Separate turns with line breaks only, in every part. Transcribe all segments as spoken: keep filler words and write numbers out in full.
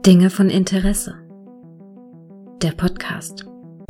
Dinge von Interesse. Der Podcast.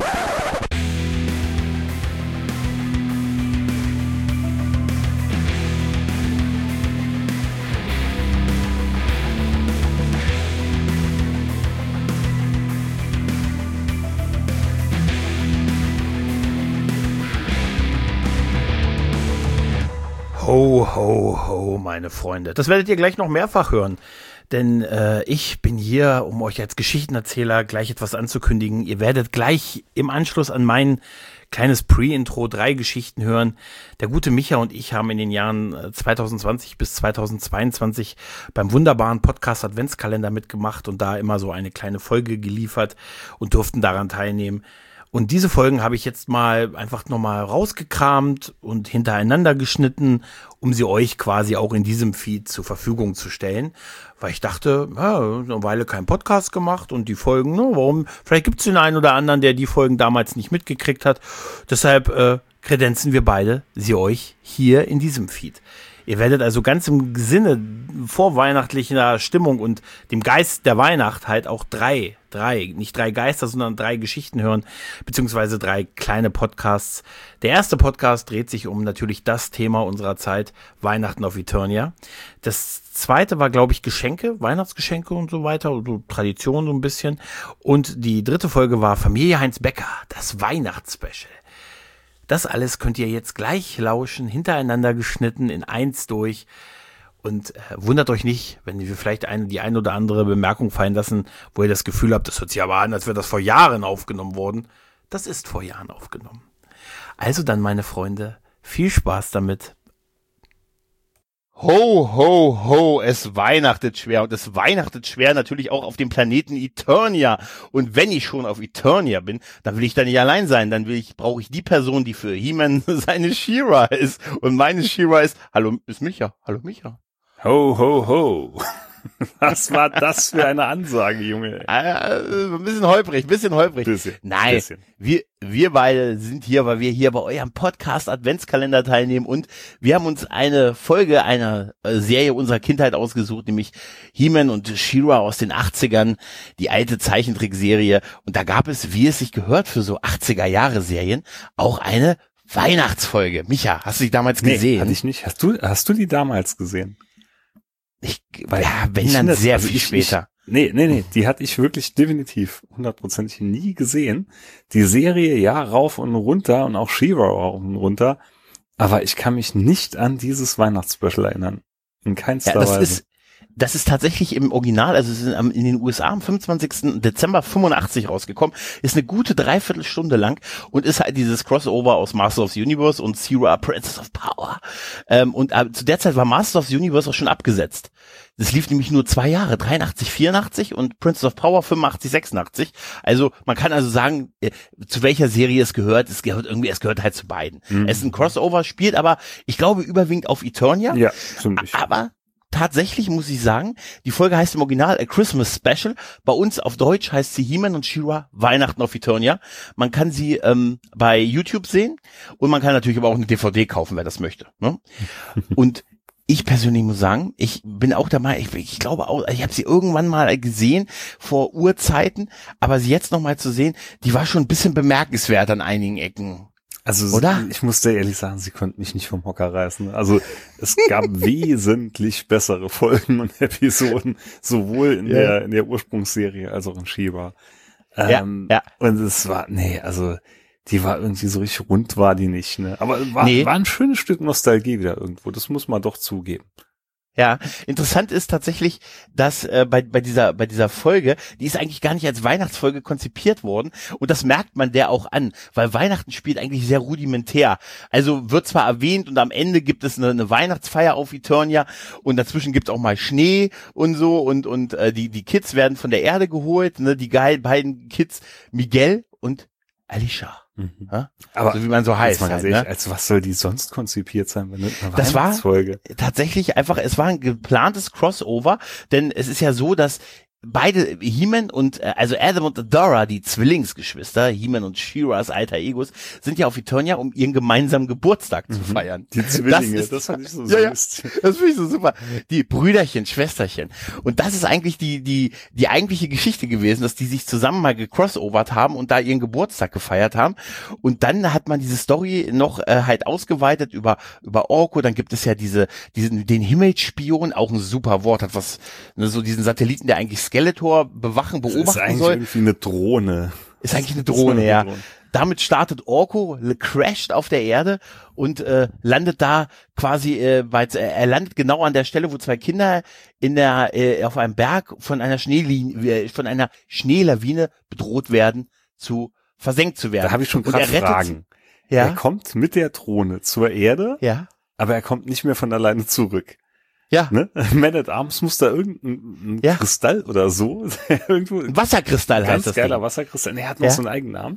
Ho, ho, ho, meine Freunde. Das werdet ihr gleich noch mehrfach hören, denn äh, ich bin hier, um euch als Geschichtenerzähler gleich etwas anzukündigen. Ihr werdet gleich im Anschluss an mein kleines Pre-Intro drei Geschichten hören. Der gute Micha und ich haben in den Jahren zwanzig zwanzig bis zwanzig zweiundzwanzig beim wunderbaren Podcast Adventskalender mitgemacht und da immer so eine kleine Folge geliefert und durften daran teilnehmen. Und diese Folgen habe ich jetzt mal einfach nochmal rausgekramt und hintereinander geschnitten, um sie euch quasi auch in diesem Feed zur Verfügung zu stellen. Weil ich dachte, ja, eine Weile kein Podcast gemacht und die Folgen, ne, warum? Vielleicht gibt es den einen oder anderen, der die Folgen damals nicht mitgekriegt hat. Deshalb äh, kredenzen wir beide sie euch hier in diesem Feed. Ihr werdet also ganz im Sinne vorweihnachtlicher Stimmung und dem Geist der Weihnacht halt auch drei, drei, nicht drei Geister, sondern drei Geschichten hören, beziehungsweise drei kleine Podcasts. Der erste Podcast dreht sich um natürlich das Thema unserer Zeit, Weihnachten auf Eternia. Das zweite war, glaube ich, Geschenke, Weihnachtsgeschenke und so weiter, so Tradition so ein bisschen. Und die dritte Folge war Familie Heinz Becker, das Weihnachtsspecial. Das alles könnt ihr jetzt gleich lauschen, hintereinander geschnitten, in eins durch. Und äh, wundert euch nicht, wenn wir vielleicht eine, die ein oder andere Bemerkung fallen lassen, wo ihr das Gefühl habt, das hört sich aber an, als wäre das vor Jahren aufgenommen worden. Das ist vor Jahren aufgenommen. Also dann, meine Freunde, viel Spaß damit. Ho, ho, ho, es weihnachtet schwer und es weihnachtet schwer natürlich auch auf dem Planeten Eternia. Und wenn ich schon auf Eternia bin, dann will ich da nicht allein sein, dann will ich, brauche ich die Person, die für He-Man seine She-Ra ist. Und meine She-Ra ist, hallo, ist Micha, hallo Micha.
Ho, ho, ho. Was war das für eine Ansage, Junge?
Äh, ein bisschen holprig, ein bisschen holprig.
Bisschen,
Nein,
bisschen.
Wir, wir beide sind hier, weil wir hier bei eurem Podcast Adventskalender teilnehmen und wir haben uns eine Folge einer Serie unserer Kindheit ausgesucht, nämlich He-Man und She-Ra aus den achtzigern, die alte Zeichentrickserie. Und da gab es, wie es sich gehört für so achtziger-Jahre-Serien, auch eine Weihnachtsfolge. Micha, hast du die damals
nee,
gesehen?
Hatte ich nicht. Hast du, hast du die damals gesehen?
Ich, Weil, ja, wenn dann sehr also viel ich, später.
Ich, nee, nee, nee, die hatte ich wirklich definitiv hundertprozentig nie gesehen. Die Serie, ja, rauf und runter und auch She-Ra rauf und runter. Aber ich kann mich nicht an dieses Weihnachtsspecial erinnern. In keinster
ja, das
Weise.
Ist, das ist tatsächlich im Original, also es ist in den U S A am fünfundzwanzigsten Dezember fünfundachtzig rausgekommen, ist eine gute Dreiviertelstunde lang und ist halt dieses Crossover aus Masters of the Universe und She-Ra Princess of Power. Ähm, und äh, zu der Zeit war Masters of the Universe auch schon abgesetzt. Das lief nämlich nur zwei Jahre, dreiundachtzig, vierundachtzig und Princess of Power fünfundachtzig, sechsundachtzig. Also man kann also sagen, äh, zu welcher Serie es gehört. Es gehört irgendwie, es gehört halt zu beiden. Mhm. Es ist ein Crossover, spielt aber, ich glaube, überwiegend auf Eternia.
Ja, ziemlich.
Aber tatsächlich muss ich sagen, die Folge heißt im Original A Christmas Special. Bei uns auf Deutsch heißt sie He-Man und She-Ra Weihnachten auf Eternia. Man kann sie ähm, bei YouTube sehen und man kann natürlich aber auch eine D V D kaufen, wer das möchte. Ne? Und ich persönlich muss sagen, ich bin auch der Meinung, ich, ich glaube auch, ich habe sie irgendwann mal gesehen vor Urzeiten, aber sie jetzt nochmal zu sehen, die war schon ein bisschen bemerkenswert an einigen Ecken.
Also
oder?
Ich muss dir ehrlich sagen, sie konnten mich nicht vom Hocker reißen. Also es gab wesentlich bessere Folgen und Episoden, sowohl in ja. der in der Ursprungsserie als auch in She-Ra. Ähm, ja, ja. Und es war, nee, also die war irgendwie so richtig rund, war die nicht, ne? Aber war, nee. war ein schönes Stück Nostalgie wieder irgendwo, das muss man doch zugeben.
Ja, interessant ist tatsächlich, dass äh, bei bei dieser bei dieser Folge, die ist eigentlich gar nicht als Weihnachtsfolge konzipiert worden und das merkt man der auch an, weil Weihnachten spielt eigentlich sehr rudimentär. Also wird zwar erwähnt und am Ende gibt es eine, eine Weihnachtsfeier auf Eternia und dazwischen gibt es auch mal Schnee und so und und äh, die die Kids werden von der Erde geholt, ne, die geilen beiden Kids Miguel und Alicia.
Mhm.
Ja?
Aber
so wie man so heißt.
Mal
halt,
ehrlich,
ne?
als was soll die sonst konzipiert sein, wenn eine
das war
Weihnachtsfolge?
Tatsächlich einfach, es war ein geplantes Crossover, denn es ist ja so, dass beide, He-Man und, äh, also Adam und Adora, die Zwillingsgeschwister, He-Man und She-Ras alter Egos, sind ja auf Eternia, um ihren gemeinsamen Geburtstag mhm. zu feiern.
Die Zwillinge,
das, ist,
das fand ich so
ja,
süß.
Ja, das finde ich so super. Die Brüderchen, Schwesterchen. Und das ist eigentlich die, die, die eigentliche Geschichte gewesen, dass die sich zusammen mal gecrossovert haben und da ihren Geburtstag gefeiert haben. Und dann hat man diese Story noch äh, halt ausgeweitet über, über Orko. Dann gibt es ja diese, diesen, den Himmelsspion, auch ein super Wort, hat was, ne, so diesen Satelliten, der eigentlich Skeletor bewachen, beobachten soll.
Das ist eigentlich
soll.
irgendwie eine Drohne.
Ist eigentlich eine Drohne, ja. Drohne. Damit startet Orko, crasht auf der Erde und äh, landet da quasi, äh, weil äh, er landet genau an der Stelle, wo zwei Kinder in der äh, auf einem Berg von einer Schneelinie, von einer Schneelawine bedroht werden, zu versenkt zu werden.
Da habe ich schon gerade Fragen. Ja? Er kommt mit der Drohne zur Erde,
ja,
aber er kommt nicht mehr von alleine zurück.
Ja.
Ne? Man at Arms muss da irgendein ja. Kristall oder so. Irgendwo
ein Wasserkristall heißt das.
Ganz geiler
Ding.
Wasserkristall. Er hat noch ja. so einen eigenen Namen.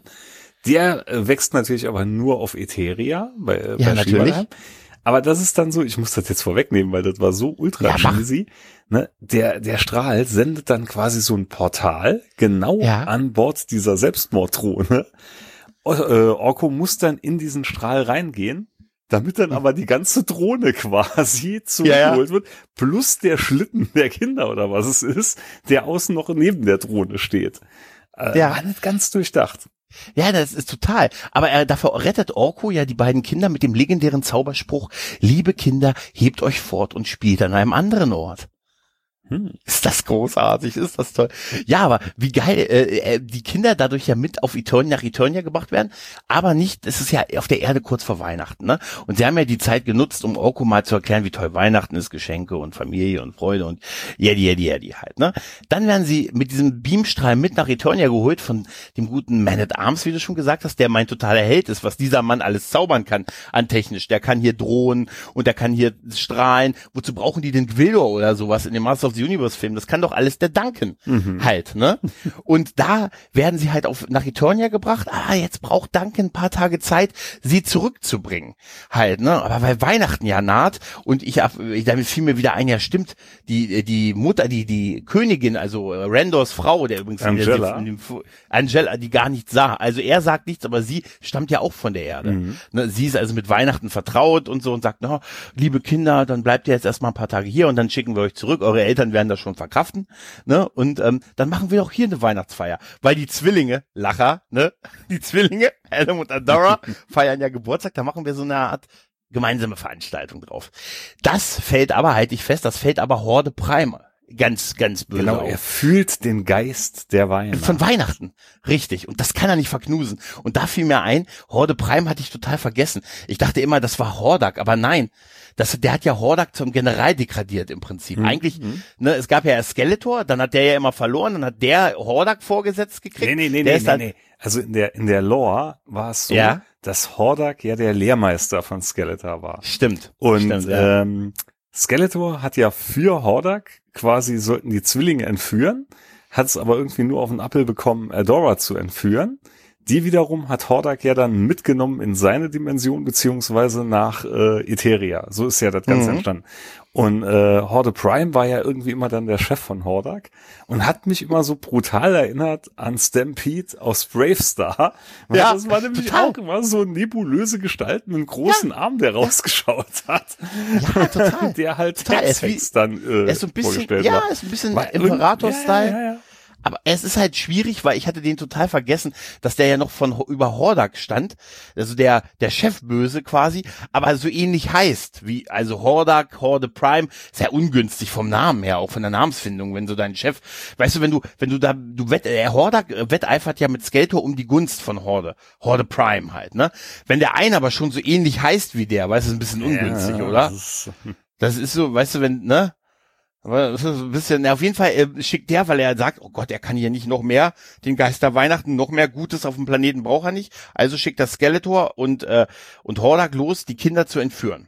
Der äh, wächst natürlich aber nur auf Eteria. Bei, äh,
ja,
bei
natürlich.
Shiva. Aber das ist dann so, ich muss das jetzt vorwegnehmen, weil das war so ultra ja, cheesy. Ne? Der, der Strahl sendet dann quasi so ein Portal genau ja. an Bord dieser Selbstmorddrohne. Äh, Orko muss dann in diesen Strahl reingehen, damit dann aber die ganze Drohne quasi zurückgeholt ja, ja. wird, plus der Schlitten der Kinder oder was es ist, der außen noch neben der Drohne steht. Äh,
ja.
War nicht ganz durchdacht.
Ja, das ist total. Aber er, dafür rettet Orko ja die beiden Kinder mit dem legendären Zauberspruch, liebe Kinder, hebt euch fort und spielt an einem anderen Ort. Hm. Ist das großartig, ist das toll. Ja, aber wie geil, äh, die Kinder dadurch ja mit auf Eternia, nach Eternia gebracht werden, aber nicht, es ist ja auf der Erde kurz vor Weihnachten, ne? Und sie haben ja die Zeit genutzt, um Orko mal zu erklären, wie toll Weihnachten ist, Geschenke und Familie und Freude und jedi, jedi, jedi halt, ne? Dann werden sie mit diesem Beamstrahl mit nach Eternia geholt von dem guten Man at Arms, wie du schon gesagt hast, der mein totaler Held ist, was dieser Mann alles zaubern kann an technisch. Der kann hier drohen und der kann hier strahlen. Wozu brauchen die den Gwildor oder sowas in dem Master of the Universe Film? Das kann doch alles der Duncan mhm. halt, ne? Und da werden sie halt auf nach Eternia gebracht. Ah, jetzt braucht Duncan ein paar Tage Zeit, sie zurückzubringen, halt, ne? Aber weil Weihnachten ja naht und ich, ich damit fiel mir wieder ein, ja stimmt, die die Mutter, die die Königin, also Randors Frau, der übrigens
Angela,
in dem, Angela, die gar nichts sah. Also er sagt nichts, aber sie stammt ja auch von der Erde. Mhm. Ne? Sie ist also mit Weihnachten vertraut und so und sagt, na, liebe Kinder, dann bleibt ihr jetzt erstmal ein paar Tage hier und dann schicken wir euch zurück. Eure Eltern werden das schon verkraften, ne? Und ähm, dann machen wir auch hier eine Weihnachtsfeier, weil die Zwillinge, Lacher, ne? Die Zwillinge, Adam und Adora, feiern ja Geburtstag, da machen wir so eine Art gemeinsame Veranstaltung drauf. Das fällt aber, halte ich fest, das fällt aber Horde Prime ganz, ganz böse
Genau,
auf.
Er fühlt den Geist der Weihnachten.
Von Weihnachten, richtig. Und das kann er nicht verknusen. Und da fiel mir ein, Horde Prime hatte ich total vergessen. Ich dachte immer, das war Hordak, aber nein. Das, der hat ja Hordak zum General degradiert im Prinzip. Mhm. Eigentlich, ne, es gab ja erst Skeletor, dann hat der ja immer verloren, dann hat der Hordak vorgesetzt gekriegt.
Nee, nee, nee,
der
nee,
ist
nee,
dann,
nee. Also in der, in der Lore war es so,
ja?
dass Hordak ja der Lehrmeister von Skeletor war.
Stimmt.
Und
Stimmt, ja.
ähm, Skeletor hat ja für Hordak quasi, sollten die Zwillinge entführen, hat es aber irgendwie nur auf den Appel bekommen, Adora zu entführen. Die wiederum hat Hordak ja dann mitgenommen in seine Dimension beziehungsweise nach äh, Eteria. So ist ja das Ganze mhm. entstanden. Und äh, Horde Prime war ja irgendwie immer dann der Chef von Hordak und hat mich immer so brutal erinnert an Stampede aus Bravestar. Weil ja, das war nämlich total. Auch immer so nebulöse Gestalt mit einem großen ja. Arm, der rausgeschaut hat.
Ja, total.
Der halt
total.
Text dann äh,
er ist so ein bisschen,
vorgestellt
ja,
war.
ist ein bisschen Imperator-Style.
Ja, ja, ja.
Aber es ist halt schwierig, weil ich hatte den total vergessen, dass der ja noch von über Hordak stand, also der der Chefböse quasi, aber so ähnlich heißt wie also Hordak, Horde Prime, ist ja ungünstig vom Namen her, auch von der Namensfindung, wenn so dein Chef, weißt du, wenn du wenn du da du wett äh, Hordak wetteifert ja mit Skeletor um die Gunst von Horde, Horde Prime halt, ne? Wenn der eine aber schon so ähnlich heißt wie der, weißt du, ist ein bisschen ungünstig, ja, oder? Das ist, das ist so, weißt du, wenn, ne? Aber das ist ein bisschen, auf jeden Fall äh, schickt der, weil er sagt, oh Gott, er kann hier nicht noch mehr, den Geister Weihnachten, noch mehr Gutes auf dem Planeten braucht er nicht. Also schickt das Skeletor und äh, und Hordak los, die Kinder zu entführen.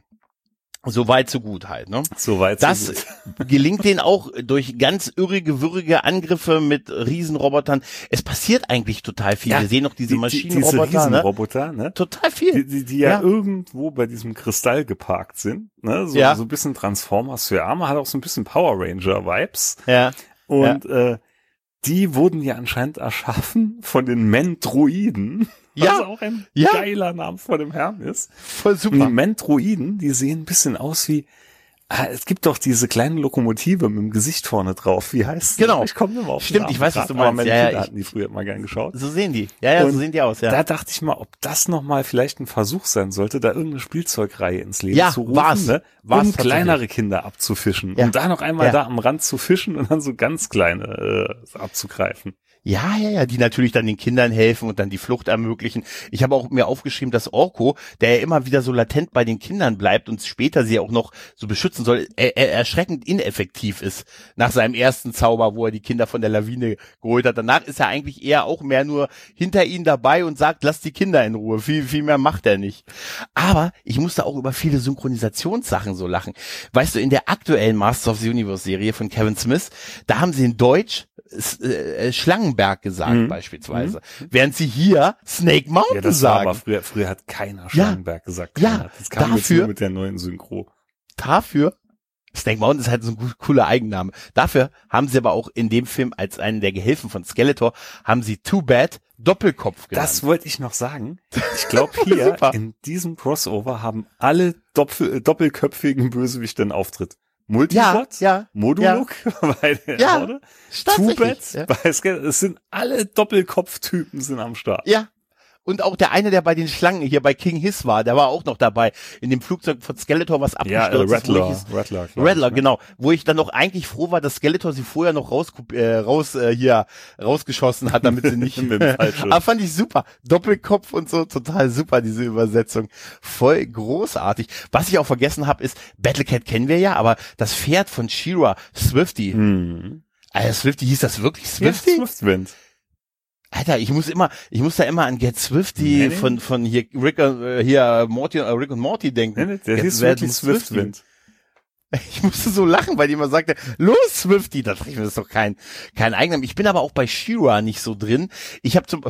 So weit, so gut halt, ne?
So weit,
das
so
gut. Gelingt denen auch durch ganz irrige, würrige Angriffe mit Riesenrobotern. Es passiert eigentlich total viel.
Ja,
wir sehen noch diese
die,
Maschinenroboter,
diese Riesenroboter, ne?
ne? Total viel.
Die, die, die ja, ja irgendwo bei diesem Kristall geparkt sind, ne? So,
ja.
so ein bisschen Transformers für Arme, hat auch so ein bisschen Power Ranger Vibes.
Ja.
Und, ja. äh, die wurden ja anscheinend erschaffen von den Mendroiden.
Ja.
Was auch ein
ja.
geiler Name vor dem Herrn ist.
Voll super.
Und die Mendroiden, die sehen ein bisschen aus wie, ah, es gibt doch diese kleine Lokomotive mit dem Gesicht vorne drauf. Wie heißt die?
Genau.
Ich komme immer auf den
Stimmt,
Namen
ich weiß, was
grad,
du meinst.
aber meine
Ja, ja,
Kinder
ich-
hatten die früher immer gern geschaut.
So sehen die. Ja, ja,
Und
so sehen die aus, ja.
Da dachte ich mal, ob das nochmal vielleicht ein Versuch sein sollte, da irgendeine Spielzeugreihe ins Leben
Ja,
zu rufen,
war's.
ne?
War's
um
tatsächlich.
kleinere Kinder abzufischen,
Ja.
um da noch einmal
Ja.
da am Rand zu fischen und dann so ganz kleine äh, abzugreifen.
Ja, ja, ja, die natürlich dann den Kindern helfen und dann die Flucht ermöglichen. Ich habe auch mir aufgeschrieben, dass Orko, der ja immer wieder so latent bei den Kindern bleibt und später sie auch noch so beschützen soll, er, er erschreckend ineffektiv ist nach seinem ersten Zauber, wo er die Kinder von der Lawine geholt hat. Danach ist er eigentlich eher auch mehr nur hinter ihnen dabei und sagt, lass die Kinder in Ruhe. Viel, viel mehr macht er nicht. Aber ich musste auch über viele Synchronisationssachen so lachen. Weißt du, in der aktuellen Masters of the Universe Serie von Kevin Smith, da haben sie in Deutsch äh, Schlangenberg gesagt,
Mhm.
beispielsweise. Während sie hier Snake Mountain
Ja, das war
sagen.
aber früher, früher hat keiner Schlangenberg gesagt.
Ja,
Keiner. Das kam jetzt
dafür-
nur mit der neuen Synchro.
Dafür, Snake Mountain ist halt so ein gut- cooler Eigenname. Dafür haben sie aber auch in dem Film als einen der Gehilfen von Skeletor, haben sie Too Bad Doppelkopf genannt.
Das wollte ich noch sagen. Ich glaube hier
Super.
in diesem Crossover haben alle Doppel, doppelköpfigen Bösewichte einen Auftritt. Multiplot,
ja, ja,
Moduluk bei der
Ja.
Horde,
tatsächlich,
Two-Bats
ja.
bei Skeletor. Es sind alle Doppelkopftypen sind am Start.
Ja. Und auch der eine, der bei den Schlangen hier bei King Hiss war, der war auch noch dabei. In dem Flugzeug von Skeletor, was
Ja,
abgestürzt
äh,
ist. wo ich
Rattler,
es-
Rattler, glaub
Rattler,
ich, ne?
genau. Wo ich dann noch eigentlich froh war, dass Skeletor sie vorher noch raus, äh, raus äh, hier rausgeschossen hat, damit sie nicht.
Mit dem Fallschirm.
Aber fand ich super. Doppelkopf und so, total super, diese Übersetzung. Voll großartig. Was ich auch vergessen habe, ist, Battlecat kennen wir ja, aber das Pferd von She-Ra, Swifty.
Mhm.
Alter, Swifty, hieß das wirklich
Ja,
Swifty?
Swiftwind.
Alter, ich muss immer, ich muss da immer an Get Swifty
Nee, nee.
von von hier Rick äh, hier Morty, äh, Rick und Morty denken.
Nee, nee, der
Get
hieß
Wer-
wirklich
Swifty.
Swiftwind.
Ich musste so lachen, weil die immer sagte, los Swifty, da dachte ich mir, das ist doch kein kein Eigenname. Ich bin aber auch bei She-Ra nicht so drin. Ich habe zum
Doch,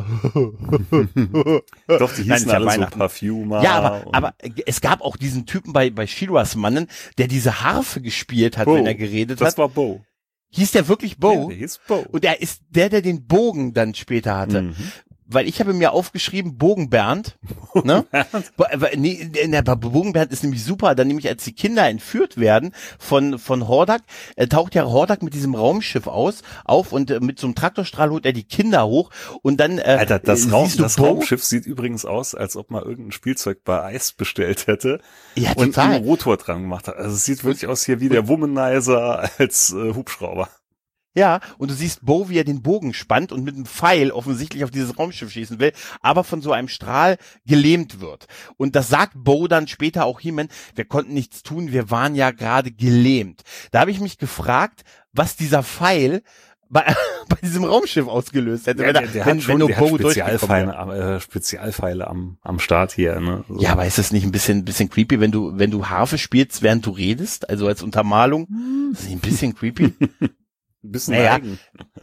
die
Nein,
hießen
ist ja
alle so
Weihnachten.
Parfumer.
Ja, aber
und-
aber es gab auch diesen Typen bei bei She-Ras Mannen, der diese Harfe gespielt hat,
Bo.
wenn er geredet
Das
hat.
war Bo.
Hieß der wirklich Bo?
Ja, der hieß Bo.
Und er ist der, der den Bogen dann später hatte.
Mhm.
Weil ich habe mir aufgeschrieben, Bogen Bernd. Ne? Bo- aber nee, der Bogen Bernd ist nämlich super. Dann nämlich, als die Kinder entführt werden von von Hordak, äh, taucht ja Hordak mit diesem Raumschiff aus auf und äh, mit so einem Traktorstrahl holt er die Kinder hoch und dann äh,
Alter, das,
äh,
Raum,
siehst du
das
Bo?
Raumschiff sieht übrigens aus, als ob man irgendein Spielzeug bei Eis bestellt hätte
Ja,
und
total.
einen Rotor dran gemacht hat. Also es sieht wirklich aus hier wie der Womanizer als äh, Hubschrauber.
Ja, und du siehst Bo, wie er den Bogen spannt und mit einem Pfeil offensichtlich auf dieses Raumschiff schießen will, aber von so einem Strahl gelähmt wird. Und das sagt Bo dann später auch He-Man, wir konnten nichts tun, wir waren ja gerade gelähmt. Da habe ich mich gefragt, was dieser Pfeil bei, bei diesem Raumschiff ausgelöst hätte,
Ja,
wenn,
der,
er-
der
wenn,
hat schon,
wenn nur
der hat
Bo durchgekommen
Spezialpfeile,
wäre.
am, äh, Spezialpfeile am, am Start hier. Ne? So.
Ja, aber ist das nicht ein bisschen, bisschen creepy, wenn du, wenn du Harfe spielst, während du redest, also als Untermalung? Ist das nicht ein bisschen creepy?
Ein bisschen
Naja.
eigen.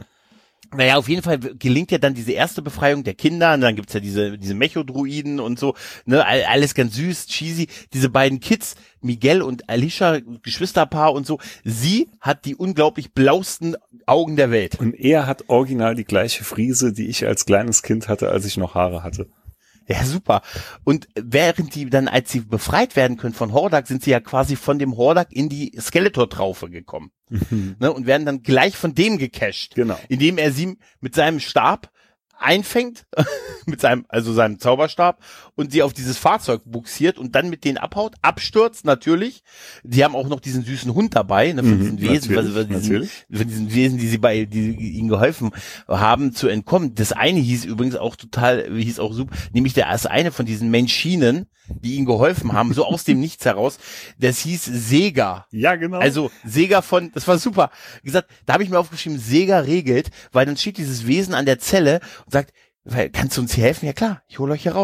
Naja, auf jeden Fall gelingt ja dann diese erste Befreiung der Kinder und dann gibt's ja diese diese Mechodruiden und so, ne, all- alles ganz süß, cheesy. Diese beiden Kids, Miguel und Alicia, Geschwisterpaar und so, sie hat die unglaublich blausten Augen der Welt.
Und er hat original die gleiche Frise, die ich als kleines Kind hatte, als ich noch Haare hatte.
Ja, super. Und während die dann, als sie befreit werden können von Hordak, sind sie ja quasi von dem Hordak in die Skeletor-Traufe gekommen. Ne, und werden dann gleich von dem gecasht.
Genau.
Indem er sie mit seinem Stab einfängt, mit seinem, also seinem Zauberstab, und sie auf dieses Fahrzeug buxiert und dann mit denen abhaut, abstürzt natürlich. Die haben auch noch diesen süßen Hund dabei, ne, von
Mhm,
diesen Wesen,
natürlich,
von diesen,
natürlich.
von diesen Wesen, die sie bei, die ihnen geholfen haben, zu entkommen. Das eine hieß übrigens auch total, hieß auch super, nämlich der das eine von diesen Menschinen, die ihnen geholfen haben, so aus dem Nichts heraus, das hieß Sega.
Ja, genau.
Also Sega von, das war super. Wie gesagt, da habe ich mir aufgeschrieben, Sega regelt, weil dann steht dieses Wesen an der Zelle und sagt, kannst du uns hier helfen? Ja klar, ich hole euch hier raus.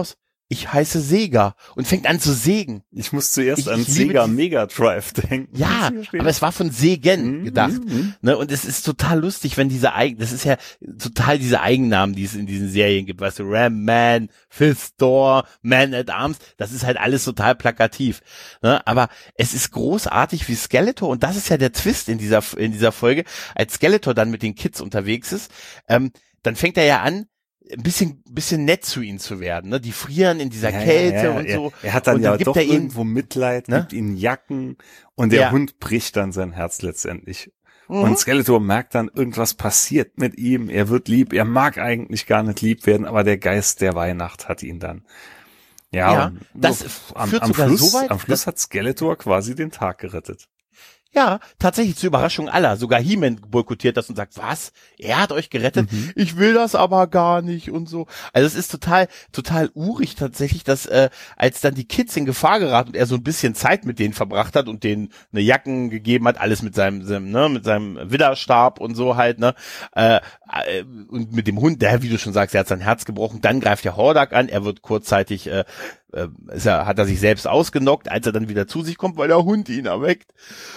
ich heiße Sega und fängt an zu sägen.
Ich muss zuerst
ich,
an
ich
Sega Mega Drive denken.
Ja, aber es war von Segen
mhm,
gedacht.
Mhm.
Ne? Und es ist total lustig, wenn diese Eigen, das ist ja total diese Eigennamen, die es in diesen Serien gibt, weißt du, Ram Man, Fist Thor, Man at Arms, das ist halt alles total plakativ. Ne? Aber es ist großartig, wie Skeletor, und das ist ja der Twist in dieser in dieser Folge, als Skeletor dann mit den Kids unterwegs ist, ähm, dann fängt er ja an, ein bisschen, bisschen nett zu ihnen zu werden, ne? Die frieren in dieser
ja,
Kälte
ja, ja,
und
er,
so.
Er hat dann
und dann
ja
gibt
doch
er ihnen,
irgendwo Mitleid,
ne?
gibt ihnen Jacken und der
ja.
Hund bricht dann sein Herz letztendlich. Mhm. Und Skeletor merkt dann, irgendwas passiert mit ihm, er wird lieb, er mag eigentlich gar nicht lieb werden, aber der Geist der Weihnacht hat ihn dann. Ja,
ja
und
das
so,
führt
am,
sogar
am Schluss,
so weit,
am Schluss hat Skeletor quasi den Tag gerettet.
Ja, tatsächlich zur Überraschung aller. Sogar He-Man boykottiert das und sagt, was? Er hat euch gerettet? Mhm. Ich will das aber gar nicht und so. Also es ist total, total urig tatsächlich, dass äh, als dann die Kids in Gefahr geraten und er so ein bisschen Zeit mit denen verbracht hat und denen eine Jacken gegeben hat, alles mit seinem, seinem ne, mit seinem Widderstab und so halt, ne, äh, äh, und mit dem Hund, der, wie du schon sagst, er hat sein Herz gebrochen. Dann greift der Hordak an, er wird kurzzeitig äh, Ist er, hat er sich selbst ausgenockt, als er dann wieder zu sich kommt, weil der Hund ihn erweckt.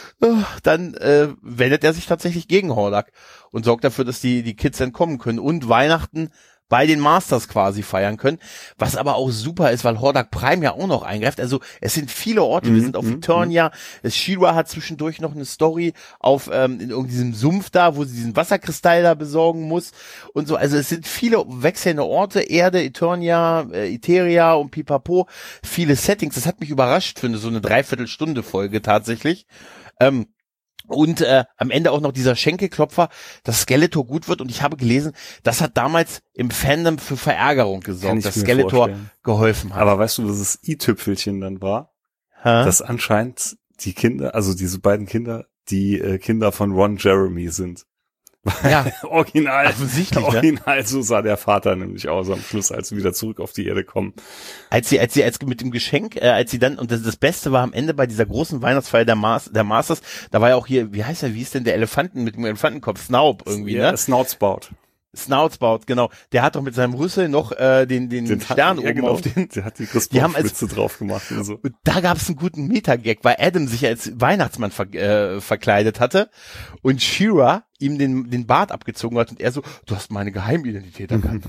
Dann äh, wendet er sich tatsächlich gegen Hordak und sorgt dafür, dass die die Kids entkommen können und Weihnachten bei den Masters quasi feiern können, was aber auch super ist, weil Hordak Prime ja auch noch eingreift. Also es sind viele Orte, mm, wir sind auf mm, Eternia, mm. She-Ra hat zwischendurch noch eine Story auf ähm, in irgendeinem Sumpf da, wo sie diesen Wasserkristall da besorgen muss und so. Also es sind viele wechselnde Orte, Erde, Eternia, äh, Eteria und Pipapo, viele Settings. Das hat mich überrascht für eine, so eine Dreiviertelstunde Folge tatsächlich. Ähm, Und äh, am Ende auch noch dieser Schenkelklopfer, dass Skeletor gut wird. Und ich habe gelesen, das hat damals im Fandom für Verärgerung gesorgt, dass Skeletor vorstellen. geholfen hat.
Aber weißt du, was das i-Tüpfelchen dann war? Hä? Dass anscheinend die Kinder, also diese beiden Kinder, die äh, Kinder von Ron Jeremy sind.
Ja,
original,
offensichtlich,
original,
ne?
So sah der Vater nämlich aus am Schluss, als sie wieder zurück auf die Erde kommen.
Als sie, als sie, als mit dem Geschenk, äh, als sie dann, und das, das Beste war am Ende bei dieser großen Weihnachtsfeier der, Mas, der Masters, da war ja auch hier, wie heißt er, wie ist denn der Elefanten mit dem Elefantenkopf, Snaub irgendwie,
ja,
ne?
Snoutspout.
Snoutspout, genau. Der hat doch mit seinem Rüssel noch äh, den den, den Stern
hat, ja,
oben
genau.
auf den.
Der hat die Christbaumspitze drauf gemacht und so.
Und da gab es einen guten Meta-Gag, weil Adam sich als Weihnachtsmann ver äh, verkleidet hatte und She-Ra ihm den den Bart abgezogen hat und er so, du hast meine Geheimidentität erkannt.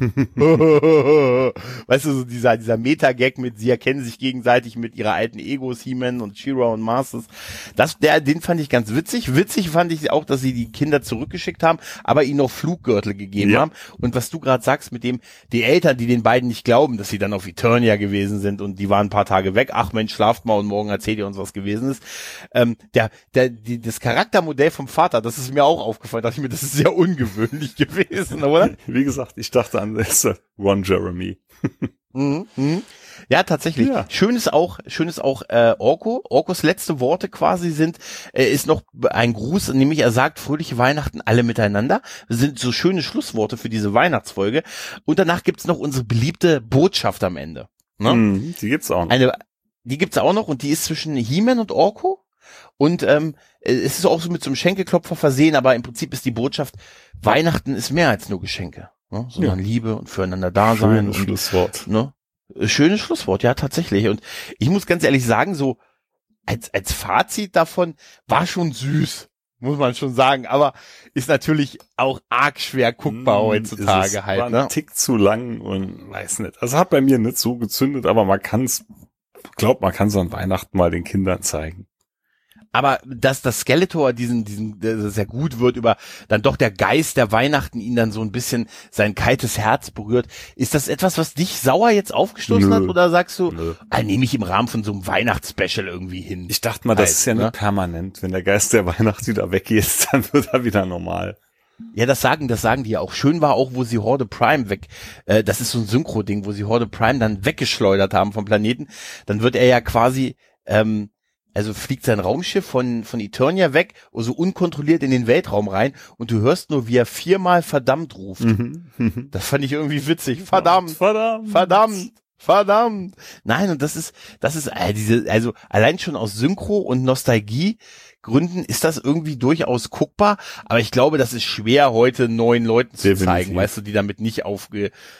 Weißt du, so dieser dieser Meta-Gag mit, sie erkennen sich gegenseitig mit ihrer alten Egos, He-Man und She-Ra und Masters. Das, der, den fand ich ganz witzig. Witzig fand ich auch, dass sie die Kinder zurückgeschickt haben, aber ihnen noch Fluggürtel gegeben ja. haben. Und was du gerade sagst mit dem, die Eltern, die den beiden nicht glauben, dass sie dann auf Eternia gewesen sind und die waren ein paar Tage weg. Ach Mensch, schlaft mal und morgen erzählt ihr uns, was gewesen ist. Ähm, der, der, die, das Charaktermodell vom Vater, das ist mir auch aufgefallen. Da dachte ich mir, das ist sehr ungewöhnlich gewesen, oder?
Wie gesagt, ich dachte an das Ron Jeremy.
mhm, mh. Ja, tatsächlich. Ja. Schön ist auch, schön ist auch äh, Orko. Orkos letzte Worte quasi sind, äh, ist noch ein Gruß, nämlich er sagt, fröhliche Weihnachten alle miteinander. Das sind so schöne Schlussworte für diese Weihnachtsfolge. Und danach gibt's noch unsere beliebte Botschaft am Ende. Ne?
Mm, die gibt's auch noch.
Eine, die gibt's auch noch und die ist zwischen He-Man und Orko. Und ähm, es ist auch so mit so einem Schenkelklopfer versehen, aber im Prinzip ist die Botschaft, Weihnachten ist mehr als nur Geschenke, ne? Sondern ja. Liebe und füreinander da sein.
Schönes Schlusswort.
Ne? Schönes Schlusswort, ja, tatsächlich. Und ich muss ganz ehrlich sagen, so als als Fazit davon war schon süß, muss man schon sagen, aber ist natürlich auch arg schwer guckbar mm, heutzutage es halt. War
ein
ne?
Tick zu lang und weiß nicht. Also hat bei mir nicht so gezündet, aber man kann's, glaubt, man kann so an Weihnachten mal den Kindern zeigen.
Aber dass das Skeletor diesen, diesen, sehr gut wird über dann doch der Geist der Weihnachten ihn dann so ein bisschen sein kaltes Herz berührt. Ist das etwas, was dich sauer jetzt aufgestoßen Nö. hat? Oder sagst du, ah, nehme ich im Rahmen von so einem Weihnachtsspecial irgendwie hin?
Ich dachte mal, das halt, ist ja ne? nicht permanent. Wenn der Geist der Weihnacht wieder weggeht, dann wird er wieder normal.
Ja, das sagen, das sagen die ja auch. Schön war auch, wo sie Horde Prime weg, äh, das ist so ein Synchro-Ding, wo sie Horde Prime dann weggeschleudert haben vom Planeten. Dann wird er ja quasi, ähm, also fliegt sein Raumschiff von von Eternia weg, so unkontrolliert in den Weltraum rein und du hörst nur, wie er viermal verdammt ruft. Mhm. Das fand ich irgendwie witzig. Verdammt, verdammt, verdammt, verdammt. Nein, und das ist, das ist äh, diese, also allein schon aus Synchro und Nostalgie Gründen ist das irgendwie durchaus guckbar, aber ich glaube, das ist schwer heute neuen Leuten zu Definitiv. zeigen, weißt du, die damit nicht aufge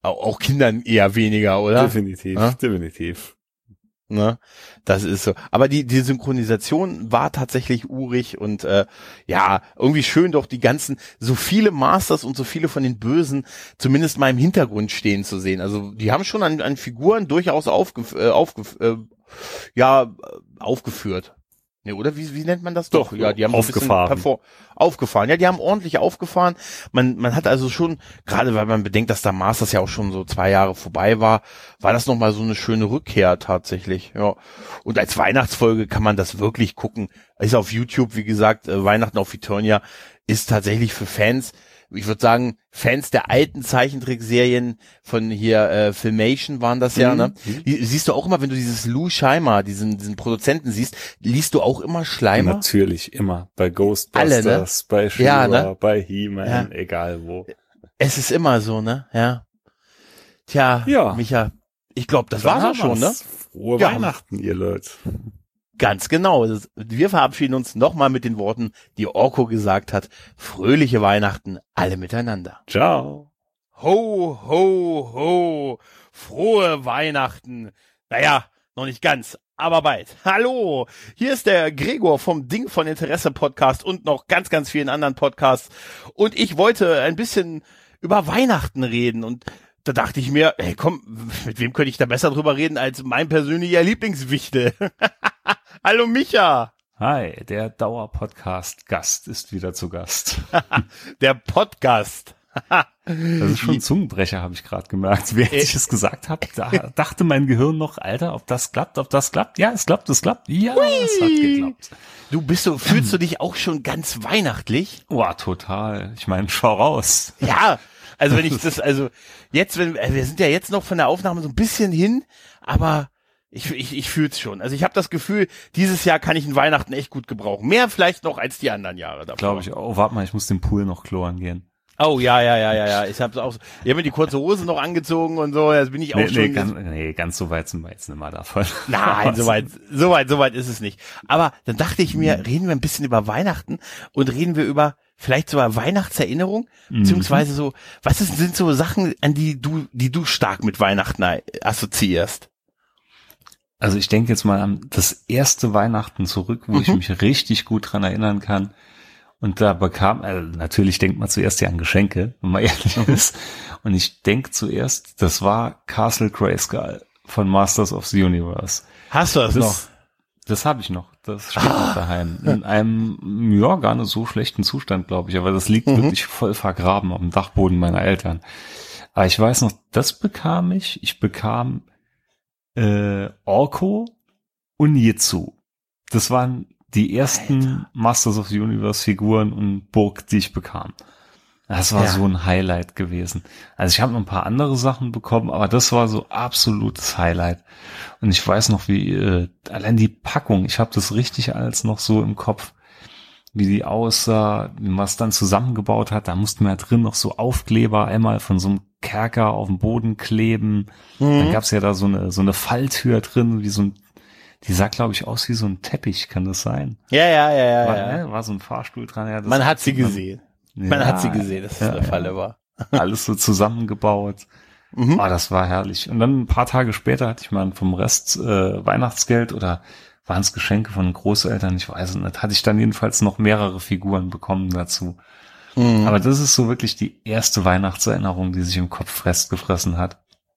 auch Kindern eher weniger, oder?
Definitiv, ja? definitiv.
Ne? Das ist so. Aber die die Synchronisation war tatsächlich urig und äh, ja, irgendwie schön doch die ganzen, so viele Masters und so viele von den Bösen zumindest mal im Hintergrund stehen zu sehen. Also die haben schon an, an Figuren durchaus aufgef äh, aufgef äh, ja, aufgeführt. Ne, oder wie, wie nennt man das doch?
doch
ja, die haben
aufgefahren.
So aufgefahren. Ja, die haben ordentlich aufgefahren. Man, man hat also schon, gerade weil man bedenkt, dass da Masters ja auch schon so zwei Jahre vorbei war, war das nochmal so eine schöne Rückkehr tatsächlich. Ja. Und als Weihnachtsfolge kann man das wirklich gucken. Ist auf YouTube, wie gesagt, äh, Weihnachten auf Eternia ist tatsächlich für Fans, ich würde sagen, Fans der alten Zeichentrickserien von hier äh, Filmation waren das ja, mhm. ne? Die, siehst du auch immer, wenn du dieses Lou Scheimer, diesen diesen Produzenten siehst, liest du auch immer Schleimer?
Natürlich, immer. Bei Ghostbusters,
Alle, ne?
bei She-Ra,
ja, ne?
bei He-Man,
ja.
egal wo.
Es ist immer so, ne? Ja. Tja,
ja.
Micha, ich glaube, das war's auch schon, ne?
Frohe
ja.
Weihnachten, ihr Leute.
Ganz genau. Wir verabschieden uns nochmal mit den Worten, die Orko gesagt hat. Fröhliche Weihnachten, alle miteinander.
Ciao.
Ho, ho, ho. Frohe Weihnachten. Naja, noch nicht ganz, aber bald. Hallo, hier ist der Gregor vom Ding von Interesse Podcast und noch ganz, ganz vielen anderen Podcasts. Und ich wollte ein bisschen über Weihnachten reden und da dachte ich mir, hey komm, mit wem könnte ich da besser drüber reden als mein persönlicher Lieblingswichtel? Hallo Micha.
Hi, der Dauer-Podcast-Gast ist wieder zu Gast.
Der Podcast.
Das ist schon ein Zungenbrecher, habe ich gerade gemerkt. Während ich es gesagt habe, da dachte mein Gehirn noch, Alter, ob das klappt, ob das klappt. Ja, es klappt, es klappt. Ja, Hui. Es hat geklappt.
Du bist so, fühlst du dich auch schon ganz weihnachtlich?
Boah, total. Ich meine, schau raus.
Ja, also wenn ich das, also jetzt, wenn wir sind ja jetzt noch von der Aufnahme so ein bisschen hin, aber ich ich ich fühl's schon. Also ich habe das Gefühl, dieses Jahr kann ich einen Weihnachten echt gut gebrauchen. Mehr vielleicht noch als die anderen Jahre davor.
Glaube ich auch. Warte mal, ich muss den Pool noch kloren gehen.
Oh ja, ja, ja, ja, ja. Ich hab's auch. Ich habe mir die kurze Hose noch angezogen und so. Jetzt bin ich auch
nee,
schon.
Nee ganz, nee, ganz so weit sind wir jetzt nicht mal davon.
Nein, so weit, so weit, so weit ist es nicht. Aber dann dachte ich mir, reden wir ein bisschen über Weihnachten und reden wir über vielleicht sogar Weihnachtserinnerung, mhm. beziehungsweise so, was ist, sind so Sachen, an die du, die du stark mit Weihnachten assoziierst?
Also ich denke jetzt mal an das erste Weihnachten zurück, wo mhm. ich mich richtig gut dran erinnern kann. Und da bekam, also natürlich denkt man zuerst ja an Geschenke, wenn man ehrlich mhm. ist. Und ich denke zuerst, das war Castle Grayskull von Masters of the Universe.
Hast du das, das noch?
Das habe ich noch. Das steht ah. noch daheim. In einem, ja, gar nicht so schlechten Zustand, glaube ich. Aber das liegt mhm. wirklich voll vergraben auf dem Dachboden meiner Eltern. Aber ich weiß noch, das bekam ich. Ich bekam äh, Orko und Yitzu. Das waren die ersten Alter. Masters of the Universe Figuren und Burg, die ich bekam. Das war ja. so ein Highlight gewesen. Also ich habe noch ein paar andere Sachen bekommen, aber das war so absolutes Highlight. Und ich weiß noch, wie äh, allein die Packung, ich habe das richtig alles noch so im Kopf, wie die aussah, wie man es dann zusammengebaut hat. Da mussten wir ja drin noch so Aufkleber einmal von so einem Kerker auf dem Boden kleben. Mhm. Dann gab's ja da so eine so eine Falltür drin, wie so ein, die sah, glaube ich, aus wie so ein Teppich, kann das sein?
Ja, ja, ja, ja.
War,
ja.
Ne, war so ein Fahrstuhl dran. Ja, das
man hat sie gesehen. Man
ja,
hat sie gesehen, dass es
ja,
der Falle
ja.
war.
Alles so zusammengebaut. Mhm. Oh, das war herrlich. Und dann ein paar Tage später hatte ich mal vom Rest äh, Weihnachtsgeld oder waren es Geschenke von Großeltern, ich weiß nicht, hatte ich dann jedenfalls noch mehrere Figuren bekommen dazu. Mhm. Aber das ist so wirklich die erste Weihnachtserinnerung, die sich im Kopf festgefressen hat.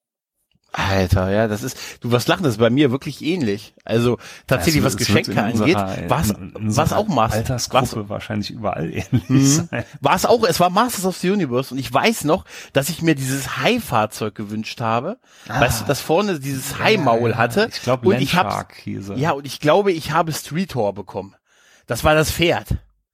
Alter, ja, das ist, du wirst lachen, das ist bei mir wirklich ähnlich. Also tatsächlich, also, was Geschenke angeht, war es auch Masters.
Altersgruppe war's, wahrscheinlich überall ähnlich mhm. sein.
War es auch, es war Masters of the Universe und ich weiß noch, dass ich mir dieses Hai-Fahrzeug gewünscht habe. Ah. Weißt du, das vorne dieses Hai-Maul ja, hatte.
Ich glaube, Landshark hieß er.
Ja, und ich glaube, ich habe Streetor bekommen. Das war das Pferd.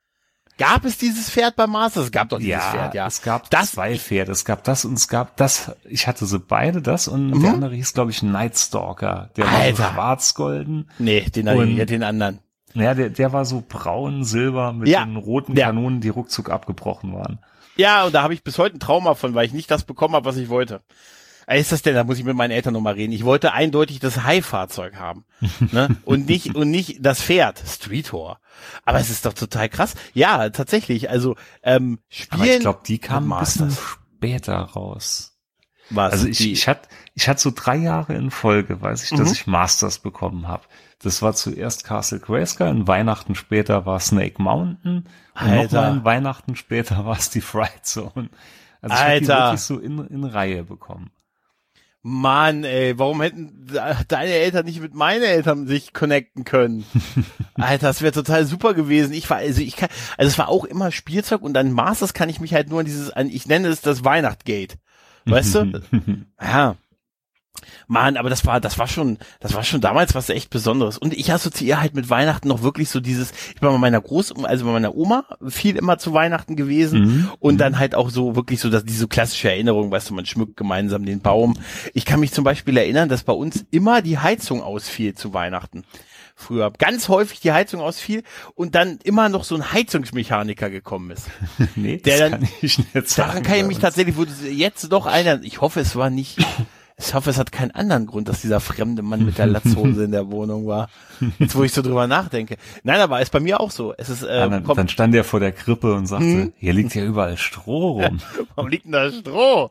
Gab es dieses Pferd bei Masters? Es gab doch dieses
ja,
Pferd, ja.
Es gab das, zwei Pferde. Es gab das und es gab das. Ich hatte sie beide, das und mhm. der andere hieß, glaube ich, Nightstalker. Der
Alter.
war so schwarz-golden.
Nee, den, und, ja, den anderen.
Ja, der, der war so braun, silber mit
ja,
den roten
der.
Kanonen, die ruckzuck abgebrochen waren.
Ja, und da habe ich bis heute ein Trauma von, weil ich nicht das bekommen habe, was ich wollte. Ist das denn, da muss ich mit meinen Eltern nochmal reden. Ich wollte eindeutig das Hai-Fahrzeug haben. Ne? Und nicht, und nicht das Pferd, Streetor. Aber es ist doch total krass. Ja, tatsächlich, also, ähm, Spielen.
Aber ich glaube, die kamen ein bisschen später raus.
Was?
Also ich, ich hatte ich hatte so drei Jahre in Folge, weiß ich, dass mhm. ich Masters bekommen habe. Das war zuerst Castle Grayskull, ein Weihnachten später war Snake Mountain und nochmal ein Weihnachten später war es die Fright Zone. Also ich habe die wirklich so in, in Reihe bekommen.
Mann, ey, warum hätten deine Eltern nicht mit meinen Eltern sich connecten können? Alter, das wäre total super gewesen. Ich war, also ich kann, also es war auch immer Spielzeug und an Masters kann ich mich halt nur an dieses, an, ich nenne es das Weihnachtsgate. Weißt du? Ja. Mann, aber das war, das war schon, das war schon damals was echt Besonderes. Und ich assoziiere halt mit Weihnachten noch wirklich so dieses, ich bin bei meiner Großoma, also bei meiner Oma viel immer zu Weihnachten gewesen mhm. und dann halt auch so wirklich so, dass diese klassische Erinnerung, weißt du, man schmückt gemeinsam den Baum. Ich kann mich zum Beispiel erinnern, dass bei uns immer die Heizung ausfiel zu Weihnachten. Früher ganz häufig die Heizung ausfiel und dann immer noch so ein Heizungsmechaniker gekommen ist.
Nee,
der
das
dann,
kann ich nicht sagen.
Daran kann ich mich tatsächlich, wo jetzt doch einer, ich hoffe, es war nicht, ich hoffe, es hat keinen anderen Grund, dass dieser fremde Mann mit der Latzhose in der Wohnung war. Jetzt, wo ich so drüber nachdenke. Nein, aber ist bei mir auch so. Es ist, äh,
ja, dann, dann stand er vor der Krippe und sagte, hm? hier liegt ja überall Stroh rum.
Warum liegt denn da Stroh?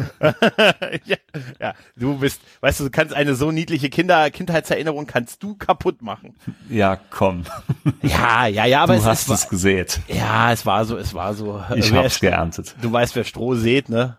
ja, ja, du bist, weißt du, du kannst eine so niedliche Kinder, Kindheitserinnerung kannst du kaputt machen.
Ja, komm.
Ja, ja, ja, aber
du
es,
hast
es war,
es gesät.
Ja, es war so, es war so.
Ich
wer
hab's geerntet.
Du weißt, wer Stroh sät, ne?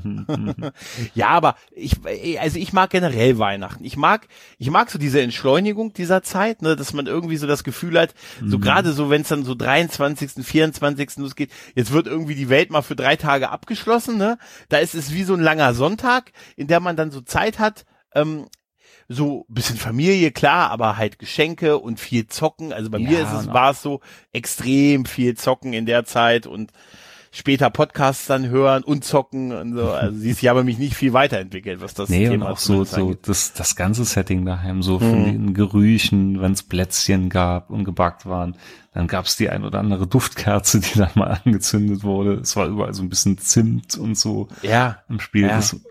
Ja, aber ich, also ich mag generell Weihnachten. Ich mag, ich mag so diese Entschleunigung dieser Zeit, ne, dass man irgendwie so das Gefühl hat, so mhm. gerade so, wenn es dann so dreiundzwanzigsten, vierundzwanzigsten losgeht, jetzt wird irgendwie die Welt mal für drei Tage abgeschlossen, ne? Da ist es wie so ein langer Sonntag, in der man dann so Zeit hat, ähm, so ein bisschen Familie, klar, aber halt Geschenke und viel Zocken. Also bei ja, mir ist es, war es so extrem viel Zocken in der Zeit und später Podcasts dann hören und zocken und so. Also sie ist ja aber mich nicht viel weiterentwickelt, was das
nee,
Thema
und auch so, so das, das ganze Setting daheim, so von mhm. den Gerüchen, wenn es Plätzchen gab und gebackt waren. Dann gab es die ein oder andere Duftkerze, die dann mal angezündet wurde. Es war überall so ein bisschen Zimt und so
ja,
im Spiel.
Ja.
Das,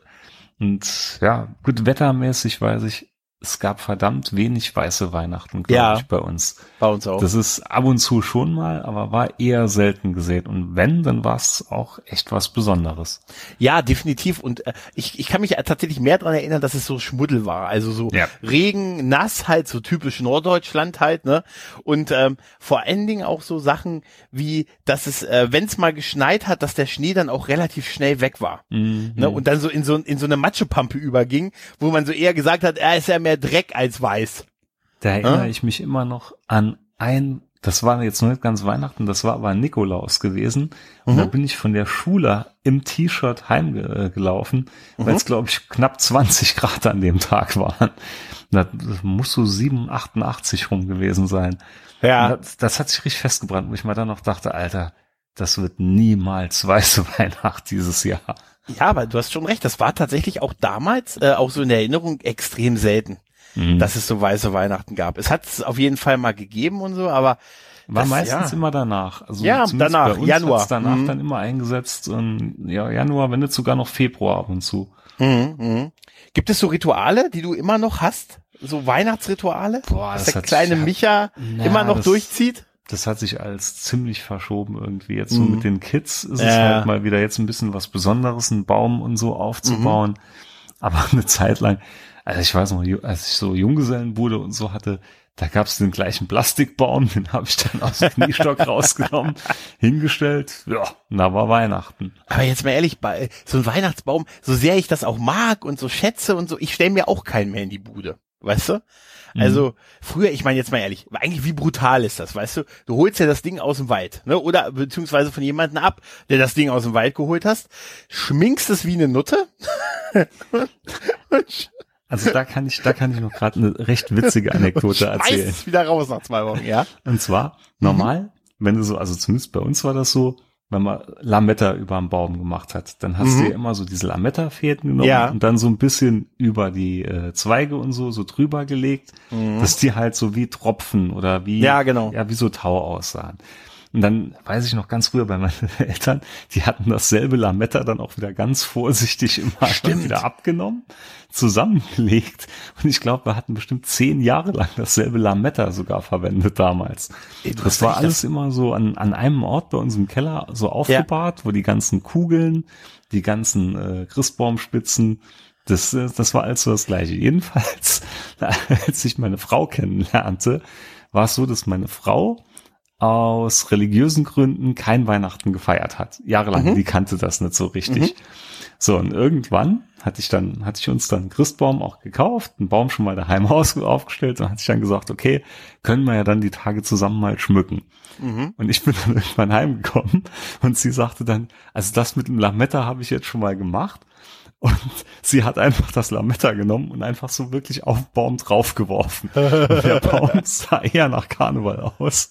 und ja, gut, wettermäßig weiß ich, es gab verdammt wenig weiße Weihnachten, glaube
ja,
ich, bei uns.
Bei uns auch.
Das ist ab und zu schon mal, aber war eher selten gesehen. Und wenn, dann war es auch echt was Besonderes.
Ja, definitiv. Und äh, ich, ich kann mich tatsächlich mehr dran erinnern, dass es so Schmuddel war. Also so ja. Regen, nass halt, so typisch Norddeutschland halt, ne? Und ähm, vor allen Dingen auch so Sachen wie, dass es, äh, wenn es mal geschneit hat, dass der Schnee dann auch relativ schnell weg war. Mhm. Ne? Und dann so in so in so eine Matschepampe überging, wo man so eher gesagt hat, er ist ja mehr Dreck als weiß.
Da erinnere hm? ich mich immer noch an ein, das war jetzt noch nicht ganz Weihnachten, das war aber Nikolaus gewesen. Und mhm. da bin ich von der Schule im T-Shirt heimgelaufen, mhm. weil es, glaube ich, knapp zwanzig Grad an dem Tag waren. Das muss so sieben, achtundachtzig rum gewesen sein. Ja. Das, das hat sich richtig festgebrannt, wo ich mal dann noch dachte, Alter, das wird niemals weiße Weihnacht dieses Jahr.
Ja, aber du hast schon recht, das war tatsächlich auch damals, äh, auch so in der Erinnerung, extrem selten, mhm. dass es so weiße Weihnachten gab. Es hat es auf jeden Fall mal gegeben und so, aber
war
das,
meistens
ja.
immer danach. Also
ja, danach,
bei uns
Januar.
Hat's danach
mhm.
dann immer eingesetzt und ja, Januar, wenn nicht sogar noch Februar ab und zu.
Mhm, mh. Gibt es so Rituale, die du immer noch hast? So Weihnachtsrituale?
Boah,
dass
das
der kleine
hat,
Micha
na,
immer noch
das,
durchzieht?
Das hat sich als ziemlich verschoben irgendwie. Jetzt so mhm. mit den Kids ist
ja.
es halt mal wieder jetzt ein bisschen was Besonderes, einen Baum und so aufzubauen. Mhm. Aber eine Zeit lang, also ich weiß noch, als ich so Junggesellenbude und so hatte, da gab es den gleichen Plastikbaum, den habe ich dann aus dem Kniestock rausgenommen, hingestellt, ja, da war Weihnachten.
Aber jetzt mal ehrlich, bei so ein Weihnachtsbaum, so sehr ich das auch mag und so schätze und so, ich stelle mir auch keinen mehr in die Bude, weißt du? Also früher, ich meine jetzt mal ehrlich, eigentlich wie brutal ist das, weißt du? Du holst ja das Ding aus dem Wald, ne? Oder beziehungsweise von jemandem ab, der das Ding aus dem Wald geholt hast, schminkst es wie eine Nutte.
Also da kann ich, da kann ich noch gerade eine recht witzige Anekdote erzählen.
Schmeiß es wieder raus nach zwei Wochen, ja?
Und zwar, normal, mhm. wenn du so, also zumindest bei uns war das so, wenn man Lametta über den Baum gemacht hat, dann hast mhm. du ja immer so diese Lametta-Fäden genommen
ja.
und dann so ein bisschen über die äh, Zweige und so, so drüber gelegt, mhm. dass die halt so wie Tropfen oder wie,
ja, genau.
ja, wie so Tau aussahen. Und dann weiß ich noch ganz früher bei meinen Eltern, die hatten dasselbe Lametta dann auch wieder ganz vorsichtig immer wieder abgenommen, zusammengelegt. Und ich glaube, wir hatten bestimmt zehn Jahre lang dasselbe Lametta sogar verwendet damals. Ey, das war alles das? immer so an, an einem Ort bei uns im Keller so aufgebahrt, ja. wo die ganzen Kugeln, die ganzen äh, Christbaumspitzen, das, das war alles so das Gleiche. Jedenfalls, als ich meine Frau kennenlernte, war es so, dass meine Frau aus religiösen Gründen kein Weihnachten gefeiert hat. Jahrelang, mhm. die kannte das nicht so richtig. Mhm. So, und irgendwann hatte ich dann, hatte ich uns dann einen Christbaum auch gekauft, einen Baum schon mal daheim aufgestellt und hatte ich dann gesagt, okay, können wir ja dann die Tage zusammen mal schmücken. Mhm. Und ich bin dann irgendwann heimgekommen und sie sagte dann, also das mit dem Lametta habe ich jetzt schon mal gemacht. Und sie hat einfach das Lametta genommen und einfach so wirklich auf den Baum draufgeworfen. Und der Baum sah eher nach Karneval aus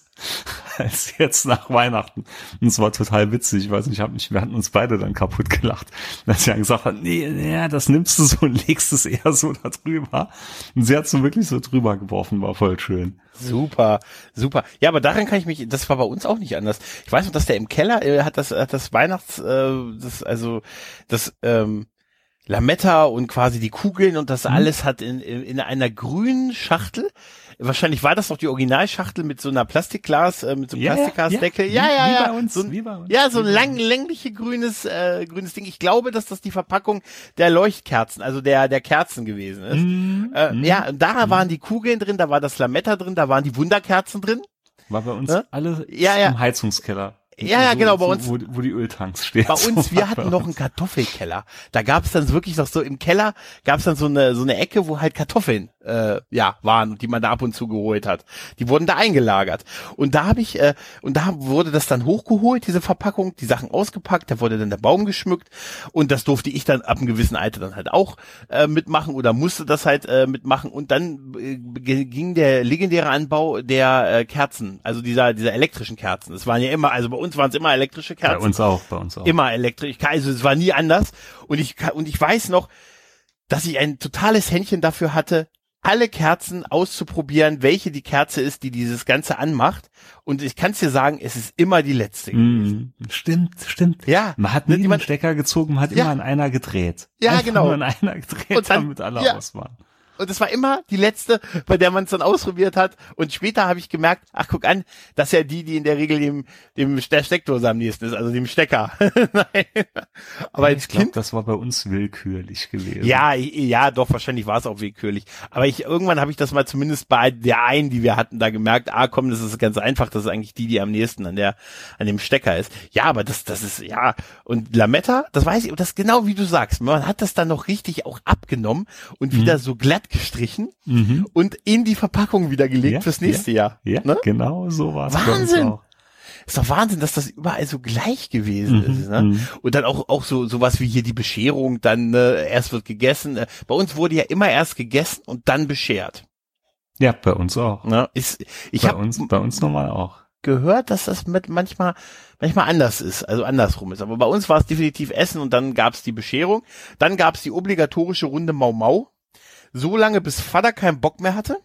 als jetzt nach Weihnachten. Und es war total witzig. Ich weiß nicht, ich hab mich, wir hatten uns beide dann kaputt gelacht. Als sie dann gesagt hat, nee, nee, das nimmst du so und legst es eher so da drüber. Und sie hat es so wirklich so drüber geworfen, war voll schön.
Super, super. Ja, aber daran kann ich mich, das war bei uns auch nicht anders. Ich weiß noch, dass der im Keller, äh, hat das, hat das Weihnachts, äh, das, also, das, ähm, Lametta und quasi die Kugeln und das alles hat in, in, in einer grünen Schachtel. Wahrscheinlich war das doch die Originalschachtel mit so einer Plastikglas, äh, mit so einem
ja,
Plastikglasdeckel.
Ja,
ja, ja,
ja.
ja.
Wie bei uns,
so,
wie bei uns.
Ja, so ein lang, längliche grünes, äh, grünes Ding. Ich glaube, dass das die Verpackung der Leuchtkerzen, also der, der Kerzen gewesen ist. Mm, äh, mm, ja, und da mm. waren die Kugeln drin, da war das Lametta drin, da waren die Wunderkerzen drin.
War bei uns
ja?
alle
ja, ja.
im Heizungskeller.
Ja, ja,
so,
genau, bei
so,
uns.
Wo, wo die Öltanks stehen.
Bei uns, wir hatten noch einen Kartoffelkeller. Da gab es dann wirklich noch so im Keller, gab es dann so eine so eine Ecke, wo halt Kartoffeln äh, ja waren und die man da ab und zu geholt hat. Die wurden da eingelagert. Und da habe ich, äh, und da wurde das dann hochgeholt, diese Verpackung, die Sachen ausgepackt, da wurde dann der Baum geschmückt und das durfte ich dann ab einem gewissen Alter dann halt auch äh, mitmachen oder musste das halt äh, mitmachen. Und dann äh, ging der legendäre Anbau der äh, Kerzen, also dieser dieser elektrischen Kerzen. Es waren ja immer, also bei uns waren es immer elektrische Kerzen.
Bei uns auch, bei uns auch.
Immer elektrisch. Also es war nie anders. Und ich und ich weiß noch, dass ich ein totales Händchen dafür hatte, alle Kerzen auszuprobieren, welche die Kerze ist, die dieses Ganze anmacht. Und ich kann es dir sagen, es ist immer die letzte gewesen.
Mm, stimmt, stimmt.
Ja.
Man hat nie den Stecker gezogen, man hat ja. immer an einer gedreht.
Ja,
Einfach
genau.
Nur an einer gedreht, und dann, damit alle ja. aus waren.
Und es war immer die letzte, bei der man es dann ausprobiert hat. Und später habe ich gemerkt, ach guck an, das ist ja die, die in der Regel dem, dem der Steckdose am nächsten ist, also dem Stecker. Nein. Aber
ich glaube, das war bei uns willkürlich gewesen.
Ja, ja, doch, wahrscheinlich war es auch willkürlich. Aber ich irgendwann habe ich das mal zumindest bei der einen, die wir hatten, da gemerkt, ah komm, das ist ganz einfach, das ist eigentlich die, die am nächsten an der an dem Stecker ist. Ja, aber das das ist, ja, und Lametta, das weiß ich, das ist genau wie du sagst, man hat das dann noch richtig auch abgenommen und mhm. wieder so glatt gestrichen mhm. und in die Verpackung wieder gelegt ja, fürs nächste
ja,
Jahr.
Ja,
ne?
Genau so war es.
Wahnsinn! Auch. Ist doch Wahnsinn, dass das überall so gleich gewesen mhm. ist. Ne? Mhm. Und dann auch auch so sowas wie hier die Bescherung, dann äh, erst wird gegessen. Äh, bei uns wurde ja immer erst gegessen und dann beschert.
Ja, bei uns auch.
Ne? Ist, ich
bei
hab
uns, bei uns normal auch.
Gehört, dass das mit manchmal manchmal anders ist, also andersrum ist. Aber bei uns war es definitiv Essen und dann gab's die Bescherung. Dann gab's die obligatorische Runde Mau Mau. So lange, bis Vater keinen Bock mehr hatte.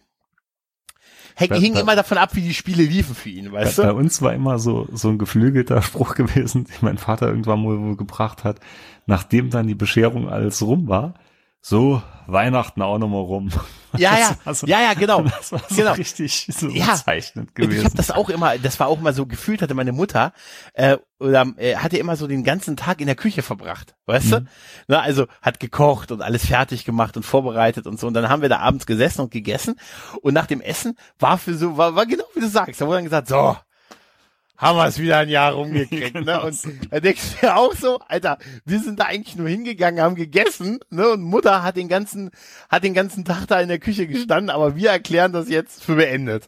Hing, bei, hing bei, immer davon ab, wie die Spiele liefen für ihn, weißt
bei,
du?
Bei uns war immer so so ein geflügelter Spruch gewesen, den mein Vater irgendwann mal wohl gebracht hat, nachdem dann die Bescherung alles rum war. So, Weihnachten auch nochmal rum.
Ja, ja,
so,
ja, ja, genau.
Das war so
genau.
richtig so
ja.
bezeichnend gewesen.
Ich habe das auch immer, das war auch mal so gefühlt, hatte meine Mutter, äh, oder äh, hatte immer so den ganzen Tag in der Küche verbracht, weißt mhm. du? Na, also hat gekocht und alles fertig gemacht und vorbereitet und so. Und dann haben wir da abends gesessen und gegessen. Und nach dem Essen war für so, war, war genau wie du sagst, da wurde dann gesagt, so, haben wir es wieder ein Jahr rumgekriegt, genau. Ne? Und da denkst du ja auch so, Alter, wir sind da eigentlich nur hingegangen, haben gegessen, ne? Und Mutter hat den ganzen, hat den ganzen Tag da in der Küche gestanden, aber wir erklären das jetzt für beendet.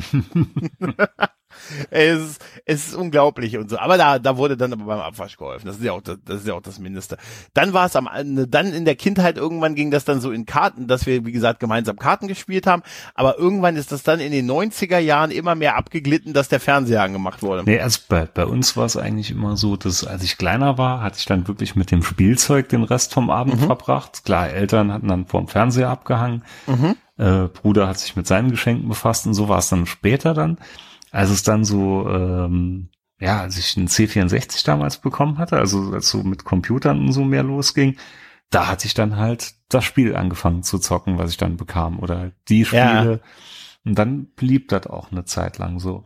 Es ist, es ist unglaublich und so. Aber da, da wurde dann aber beim Abwasch geholfen. Das ist ja auch das, das ist ja auch das Mindeste. Dann war es am, dann in der Kindheit irgendwann ging das dann so in Karten, dass wir, wie gesagt, gemeinsam Karten gespielt haben. Aber irgendwann ist das dann in den neunziger Jahren immer mehr abgeglitten, dass der Fernseher angemacht wurde.
Nee, also bei, bei uns war es eigentlich immer so, dass als ich kleiner war, hatte ich dann wirklich mit dem Spielzeug den Rest vom Abend mhm. verbracht. Klar, Eltern hatten dann vorm Fernseher abgehangen. Mhm. Äh, Bruder hat sich mit seinen Geschenken befasst und so war es dann später dann. als es dann so, ähm, ja, als ich einen C vierundsechzig damals bekommen hatte, also als so mit Computern und so mehr losging, da hatte ich dann halt das Spiel angefangen zu zocken, was ich dann bekam, oder die Spiele. Ja. Und dann blieb das auch eine Zeit lang so.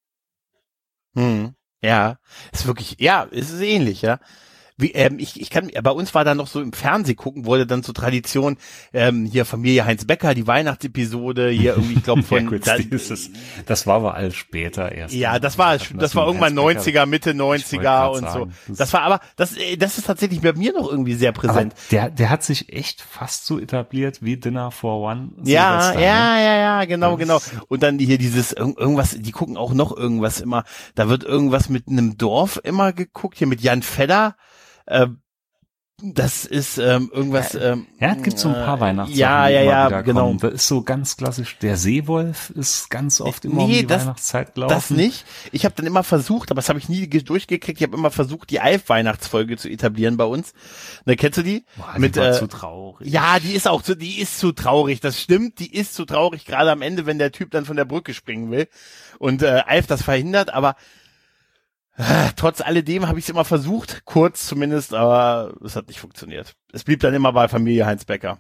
Hm. Ja, ist wirklich, ja, es ist ähnlich, ja. Wie, ähm, ich, ich kann, bei uns war da noch so im Fernseh gucken, wurde dann so Tradition, ähm, hier Familie Heinz Becker, die Weihnachtsepisode, hier irgendwie, ich glaube von,
ja, gut, da, dieses, das war aber alles später erst.
Ja, das war, das, das war irgendwann neunziger, Mitte neunziger und
sagen,
so. Das, das war aber, das, das ist tatsächlich bei mir noch irgendwie sehr präsent.
Aber der, der hat sich echt fast so etabliert wie Dinner for One.
Ja,
Silvester,
ja,
ne?
ja, ja, genau,
das
genau. Und dann hier dieses, irgendwas, die gucken auch noch irgendwas immer, da wird irgendwas mit einem Dorf immer geguckt, hier mit Jan Fedder, äh, das ist ähm, irgendwas. Ähm,
ja, es gibt so ein paar äh, Weihnachtssachen,
ja, ja,
die immer
ja,
wieder
genau.
kommen. Das ist so ganz klassisch. Der Seewolf ist ganz oft immer
nee,
um die
das,
Weihnachtszeit gelaufen.
Das nicht. Ich habe dann immer versucht, aber das habe ich nie durchgekriegt. Ich habe immer versucht, die Alf-Weihnachtsfolge zu etablieren bei uns. Ne, kennst du die?
Boah, die
Mit,
war
äh,
zu traurig.
Ja, die ist auch zu, die ist zu traurig. Das stimmt. Die ist zu traurig. Gerade am Ende, wenn der Typ dann von der Brücke springen will und äh, Alf das verhindert. Aber trotz alledem habe ich es immer versucht, kurz zumindest, aber es hat nicht funktioniert. Es blieb dann immer bei Familie Heinz Becker.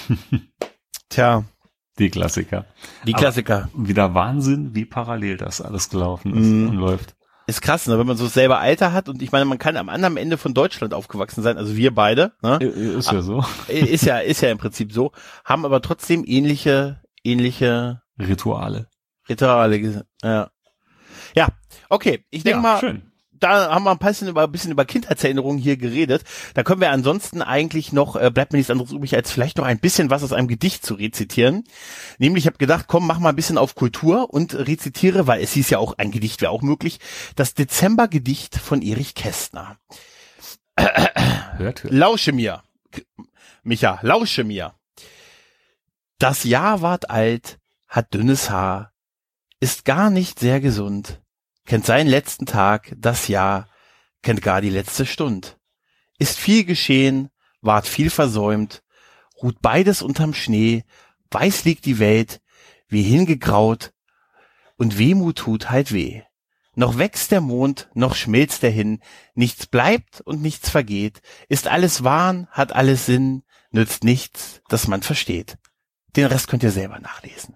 Tja.
Die Klassiker.
Die Klassiker.
Aber wieder Wahnsinn, wie parallel das alles gelaufen ist mm. und läuft.
Ist krass, ne? Wenn man so selber Alter hat und ich meine, man kann am anderen Ende von Deutschland aufgewachsen sein, also wir beide. Ne?
Ist ja so.
Ist ja, ist ja im Prinzip so, haben aber trotzdem ähnliche, ähnliche
Rituale.
Rituale, ja. Ja, okay, ich denke
ja,
mal,
schön.
Da haben wir ein bisschen über, ein bisschen über Kindheitserinnerungen hier geredet. Da können wir ansonsten eigentlich noch, äh, bleibt mir nichts anderes übrig, als vielleicht noch ein bisschen was aus einem Gedicht zu rezitieren. Nämlich, ich habe gedacht, komm, mach mal ein bisschen auf Kultur und rezitiere, weil es hieß ja auch, ein Gedicht wäre auch möglich, das Dezembergedicht von Erich Kästner.
Hört, hört.
Lausche mir, Micha, lausche mir. Das Jahr ward alt, hat dünnes Haar, ist gar nicht sehr gesund, kennt seinen letzten Tag, das Jahr, kennt gar die letzte Stund. Ist viel geschehen, ward viel versäumt, ruht beides unterm Schnee, weiß liegt die Welt, wie hingegraut, und Wehmut tut halt weh. Noch wächst der Mond, noch schmilzt er hin, nichts bleibt und nichts vergeht, ist alles Wahn, hat alles Sinn, nützt nichts, dass man versteht. Den Rest könnt ihr selber nachlesen.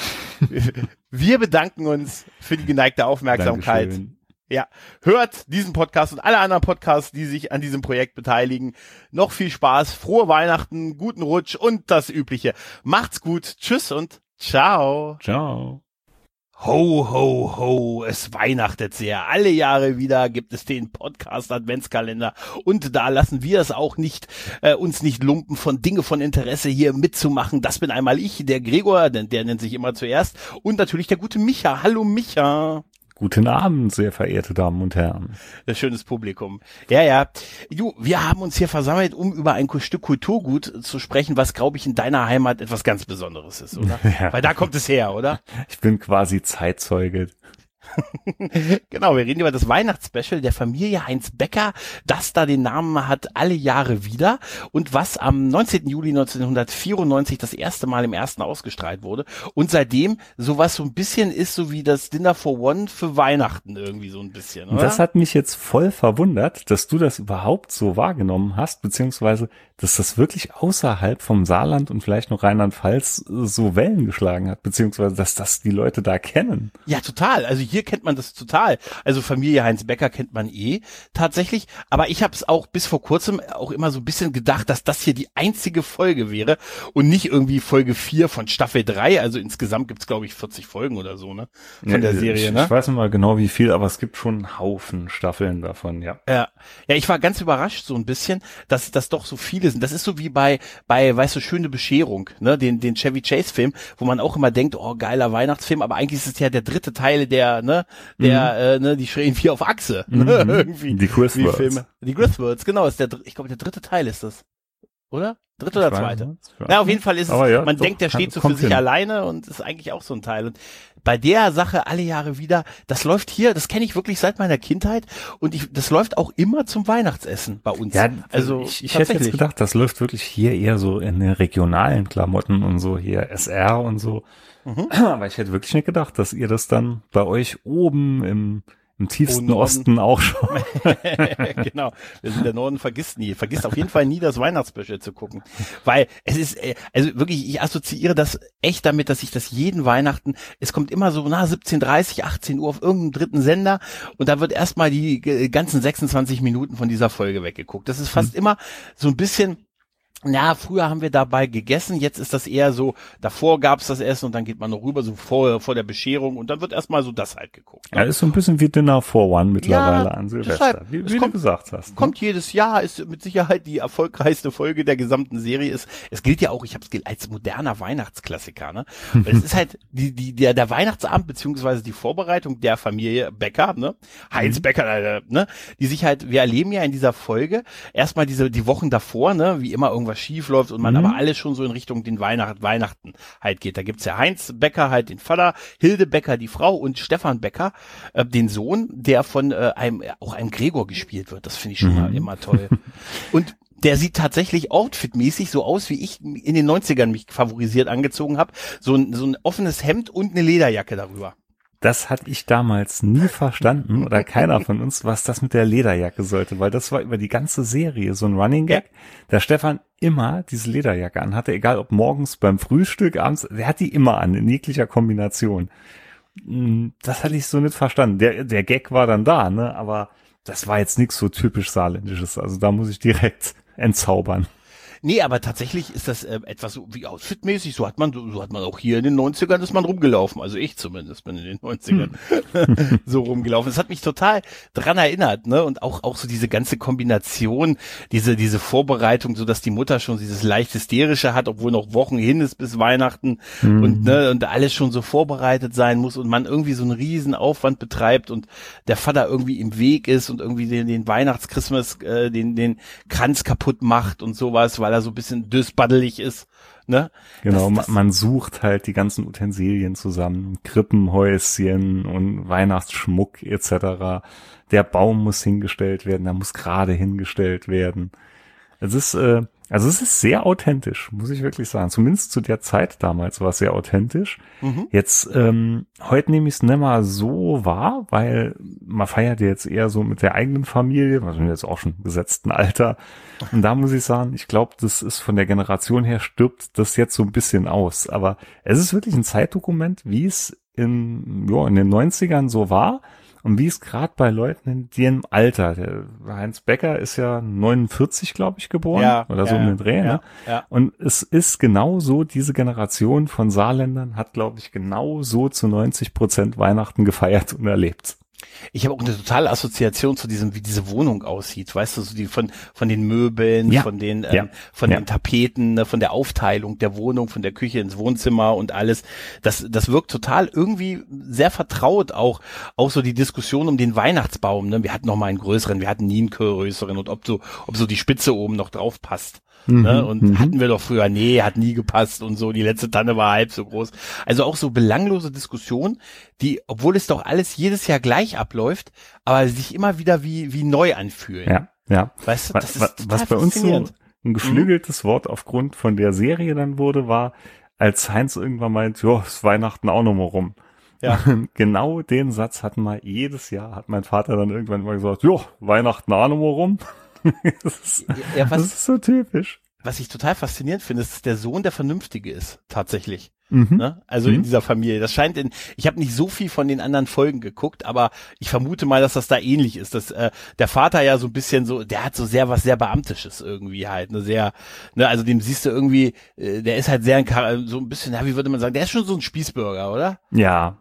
Wir bedanken uns für die geneigte Aufmerksamkeit.
Dankeschön.
Ja, hört diesen Podcast und alle anderen Podcasts, die sich an diesem Projekt beteiligen. Noch viel Spaß, frohe Weihnachten, guten Rutsch und das Übliche. Macht's gut, tschüss und ciao.
Ciao.
Ho, ho, ho, es weihnachtet sehr. Alle Jahre wieder gibt es den Podcast-Adventskalender und da lassen wir es auch nicht, äh, uns nicht lumpen, von Dinge von Interesse hier mitzumachen. Das bin einmal ich, der Gregor, denn der nennt sich immer zuerst, und natürlich der gute Micha. Hallo Micha.
Guten Abend, sehr verehrte Damen und Herren.
Das schönes Publikum. Ja, ja. Du, wir haben uns hier versammelt, um über ein Stück Kulturgut zu sprechen, was, glaube ich, in deiner Heimat etwas ganz Besonderes ist, oder?
Ja.
Weil da kommt es her, oder?
Ich bin quasi Zeitzeuge.
Genau, wir reden über das Weihnachtsspecial der Familie Heinz Becker, das da den Namen hat alle Jahre wieder und was am neunzehnten Juli neunzehnhundertvierundneunzig das erste Mal im Ersten ausgestrahlt wurde und seitdem sowas so ein bisschen ist, so wie das Dinner for One für Weihnachten irgendwie so ein bisschen, oder?
Das hat mich jetzt voll verwundert, dass du das überhaupt so wahrgenommen hast, beziehungsweise dass das wirklich außerhalb vom Saarland und vielleicht noch Rheinland-Pfalz so Wellen geschlagen hat, beziehungsweise dass das die Leute da kennen.
Ja, total. Also hier kennt man das total. Also Familie Heinz Becker kennt man eh tatsächlich. Aber ich habe es auch bis vor kurzem auch immer so ein bisschen gedacht, dass das hier die einzige Folge wäre und nicht irgendwie Folge vier von Staffel drei. Also insgesamt gibt's glaube ich vierzig Folgen oder so, ne? Von ja, der Serie,
ich,
ne?
Ich weiß nicht mal genau wie viel, aber es gibt schon einen Haufen Staffeln davon, ja.
Ja, ja, ich war ganz überrascht so ein bisschen, dass das doch so viele sind. Das ist so wie bei, bei, weißt du, Schöne Bescherung, ne? Den, den Chevy Chase Film, wo man auch immer denkt, oh, geiler Weihnachtsfilm, aber eigentlich ist es ja der dritte Teil der, ne? Der, mhm. äh, ne, die schreien vier auf Achse.
Mhm.
Irgendwie.
Die Griswolds.
Die Filme. Die Griswolds, genau, ist der, ich glaube, der dritte Teil ist das. Oder? Dritte oder zweite? Na, auf jeden Fall ist es, ja, man doch, denkt, der steht so für sich hin. Alleine und ist eigentlich auch so ein Teil. Und bei der Sache alle Jahre wieder, das läuft hier, das kenne ich wirklich seit meiner Kindheit und ich, das läuft auch immer zum Weihnachtsessen bei uns.
Ja, also ich, ich hätte jetzt gedacht, das läuft wirklich hier eher so in den regionalen Klamotten und so, hier S R und so. Mhm. Aber ich hätte wirklich nicht gedacht, dass ihr das dann bei euch oben im Im tiefsten oh, Osten auch schon.
Genau. Wir sind der Norden, vergisst nie. Vergisst auf jeden Fall nie, das Weihnachtsspecial zu gucken. Weil es ist, also wirklich, ich assoziiere das echt damit, dass ich das jeden Weihnachten, es kommt immer so nach siebzehn Uhr dreißig, achtzehn Uhr auf irgendeinem dritten Sender und da wird erstmal die ganzen sechsundzwanzig Minuten von dieser Folge weggeguckt. Das ist fast hm. immer so ein bisschen, ja, früher haben wir dabei gegessen, jetzt ist das eher so, davor gab's das Essen und dann geht man noch rüber, so vor, vor der Bescherung und dann wird erstmal so das halt geguckt.
Ne? Ja, ist so ein bisschen wie Dinner for One mittlerweile ja, an Silvester, wie, wie
kommt,
du gesagt hast. Ne?
Kommt jedes Jahr, ist mit Sicherheit die erfolgreichste Folge der gesamten Serie. Ist, es gilt ja auch, ich habe es als moderner Weihnachtsklassiker, ne? Weil es ist halt die, die, der, der Weihnachtsabend beziehungsweise die Vorbereitung der Familie Becker, ne? Heinz mhm. Becker, ne? Die sich halt, wir erleben ja in dieser Folge erstmal diese, die Wochen davor, ne? Wie immer irgendwas schief läuft und man mhm. aber alles schon so in Richtung den Weihnacht, Weihnachten halt geht. Da gibt's ja Heinz Becker halt den Vater, Hilde Becker die Frau und Stefan Becker äh, den Sohn, der von äh, einem auch einem Gregor gespielt wird. Das finde ich schon mhm. mal immer toll. Und der sieht tatsächlich outfitmäßig so aus, wie ich in den neunzigern mich favorisiert angezogen habe. So ein, so ein offenes Hemd und eine Lederjacke darüber.
Das hatte ich damals nie verstanden oder keiner von uns, was das mit der Lederjacke sollte, weil das war über die ganze Serie so ein Running Gag, ja. Der Stefan immer diese Lederjacke anhatte, egal ob morgens beim Frühstück, abends, der hat die immer an, in jeglicher Kombination. Das hatte ich so nicht verstanden. Der, der Gag war dann da, ne, aber das war jetzt nichts so typisch Saarländisches, also da muss ich direkt entzaubern.
Nee, aber tatsächlich ist das äh, etwas so wie outfitmäßig, so hat man so hat man auch hier in den neunzigern ist man rumgelaufen, also ich zumindest bin in den neunzigern hm. so rumgelaufen. Das hat mich total dran erinnert, ne? Und auch auch so diese ganze Kombination, diese diese Vorbereitung, so dass die Mutter schon dieses leicht hysterische hat, obwohl noch Wochen hin ist bis Weihnachten hm. und ne und alles schon so vorbereitet sein muss und man irgendwie so einen riesen Aufwand betreibt und der Vater irgendwie im Weg ist und irgendwie den den Weihnachtschristmas äh, den den Kranz kaputt macht und sowas, weil er so ein bisschen dösbaddelig ist, ne?
Genau, das, das man sucht halt die ganzen Utensilien zusammen, Krippenhäuschen und Weihnachtsschmuck et cetera. Der Baum muss hingestellt werden, der muss gerade hingestellt werden. Es ist, äh, also es ist sehr authentisch, muss ich wirklich sagen. Zumindest zu der Zeit damals war es sehr authentisch. Mhm. Jetzt, ähm, heute nehme ich es nicht mal so wahr, weil man feiert ja jetzt eher so mit der eigenen Familie, also jetzt auch schon im gesetzten Alter. Und da muss ich sagen, ich glaube, das ist von der Generation her stirbt das jetzt so ein bisschen aus. Aber es ist wirklich ein Zeitdokument, wie es in, ja, in den neunzigern so war. Und wie es gerade bei Leuten in dem Alter, der Heinz Becker ist ja neunundvierzig, glaube ich, geboren, ja, oder so ja, um den Dreh, ja, ne? Ja. Und es ist genau so, diese Generation von Saarländern hat, glaube ich, genau so zu neunzig Prozent Weihnachten gefeiert und erlebt.
Ich habe auch eine totale Assoziation zu diesem, wie diese Wohnung aussieht, weißt du, so die von von den Möbeln, ja. von den ähm, ja. von ja. den Tapeten, ne, von der Aufteilung der Wohnung, von der Küche ins Wohnzimmer und alles. Das das wirkt total irgendwie sehr vertraut, auch auch so die Diskussion um den Weihnachtsbaum. Ne? Wir hatten noch mal einen größeren, wir hatten nie einen größeren und ob so ob so die Spitze oben noch drauf passt. Mhm, ne? Und mhm. hatten wir doch früher, nee, hat nie gepasst und so, die letzte Tanne war halb so groß. Also auch so belanglose Diskussionen, die, obwohl es doch alles jedes Jahr gleich abläuft, aber sich immer wieder wie wie neu anfühlen.
Ja, ja.
Weißt du, das
was,
ist
was bei uns so ein geflügeltes mhm. Wort aufgrund von der Serie dann wurde, war, als Heinz irgendwann meint, ja, ist Weihnachten auch noch mal rum. Ja. Genau den Satz hatten wir jedes Jahr, hat mein Vater dann irgendwann mal gesagt, ja, Weihnachten auch noch mal rum. Das ist, ja, was, das ist so typisch.
Was ich total faszinierend finde, ist, dass der Sohn der Vernünftige ist, tatsächlich. Mhm. Ne? Also mhm. in dieser Familie. Das scheint in, ich habe nicht so viel von den anderen Folgen geguckt, aber ich vermute mal, dass das da ähnlich ist, dass äh, der Vater ja so ein bisschen so, der hat so sehr was sehr Beamtisches irgendwie halt, ne, sehr, ne, also dem siehst du irgendwie, äh, der ist halt sehr ein, so ein bisschen, ja, wie würde man sagen, der ist schon so ein Spießbürger, oder?
Ja, ja.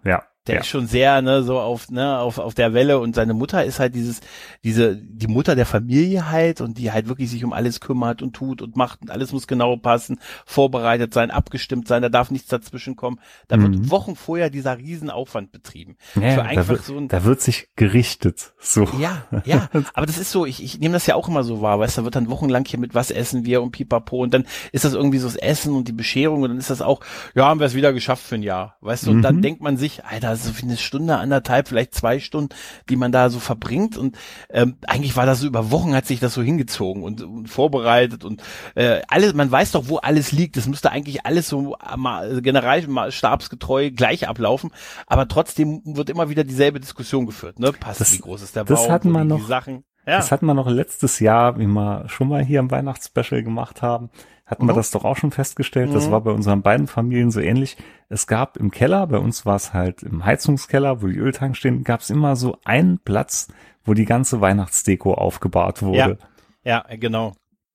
Der
ja.
ist schon sehr, ne, so auf, ne, auf, auf der Welle und seine Mutter ist halt dieses, diese, die Mutter der Familie halt und die halt wirklich sich um alles kümmert und tut und macht und alles muss genau passen, vorbereitet sein, abgestimmt sein, da darf nichts dazwischen kommen. Da wird
Mhm.
Wochen vorher dieser Riesenaufwand betrieben.
Ja,
Für
da,
einfach
wird,
so ein,
da wird sich gerichtet. So.
ja, ja, aber das ist so, ich, ich nehme das ja auch immer so wahr, weißt du, da wird dann wochenlang hier mit was essen wir und pipapo und dann ist das irgendwie so das Essen und die Bescherung und dann ist das auch, ja, haben wir es wieder geschafft für ein Jahr, weißt du, und
Mhm.
dann denkt man sich, Alter, so wie eine Stunde, anderthalb, vielleicht zwei Stunden, die man da so verbringt und ähm, eigentlich war das so über Wochen, hat sich das so hingezogen und, und vorbereitet und äh, alles, man weiß doch, wo alles liegt, das müsste eigentlich alles so mal generalstabsgetreu gleich ablaufen, aber trotzdem wird immer wieder dieselbe Diskussion geführt, ne, passt,
Das-
wie groß ist der
das
Baum,
hatten
wo
wir
liegen
noch-
die Sachen. Ja.
Das hatten wir noch letztes Jahr, wie wir schon mal hier im Weihnachtsspecial gemacht haben, hatten
Mhm.
wir das doch auch schon festgestellt. Das
Mhm.
war bei unseren beiden Familien so ähnlich. Es gab im Keller, bei uns war es halt im Heizungskeller, wo die Öltanks stehen, gab es immer so einen Platz, wo die ganze Weihnachtsdeko aufgebahrt wurde.
Ja, genau.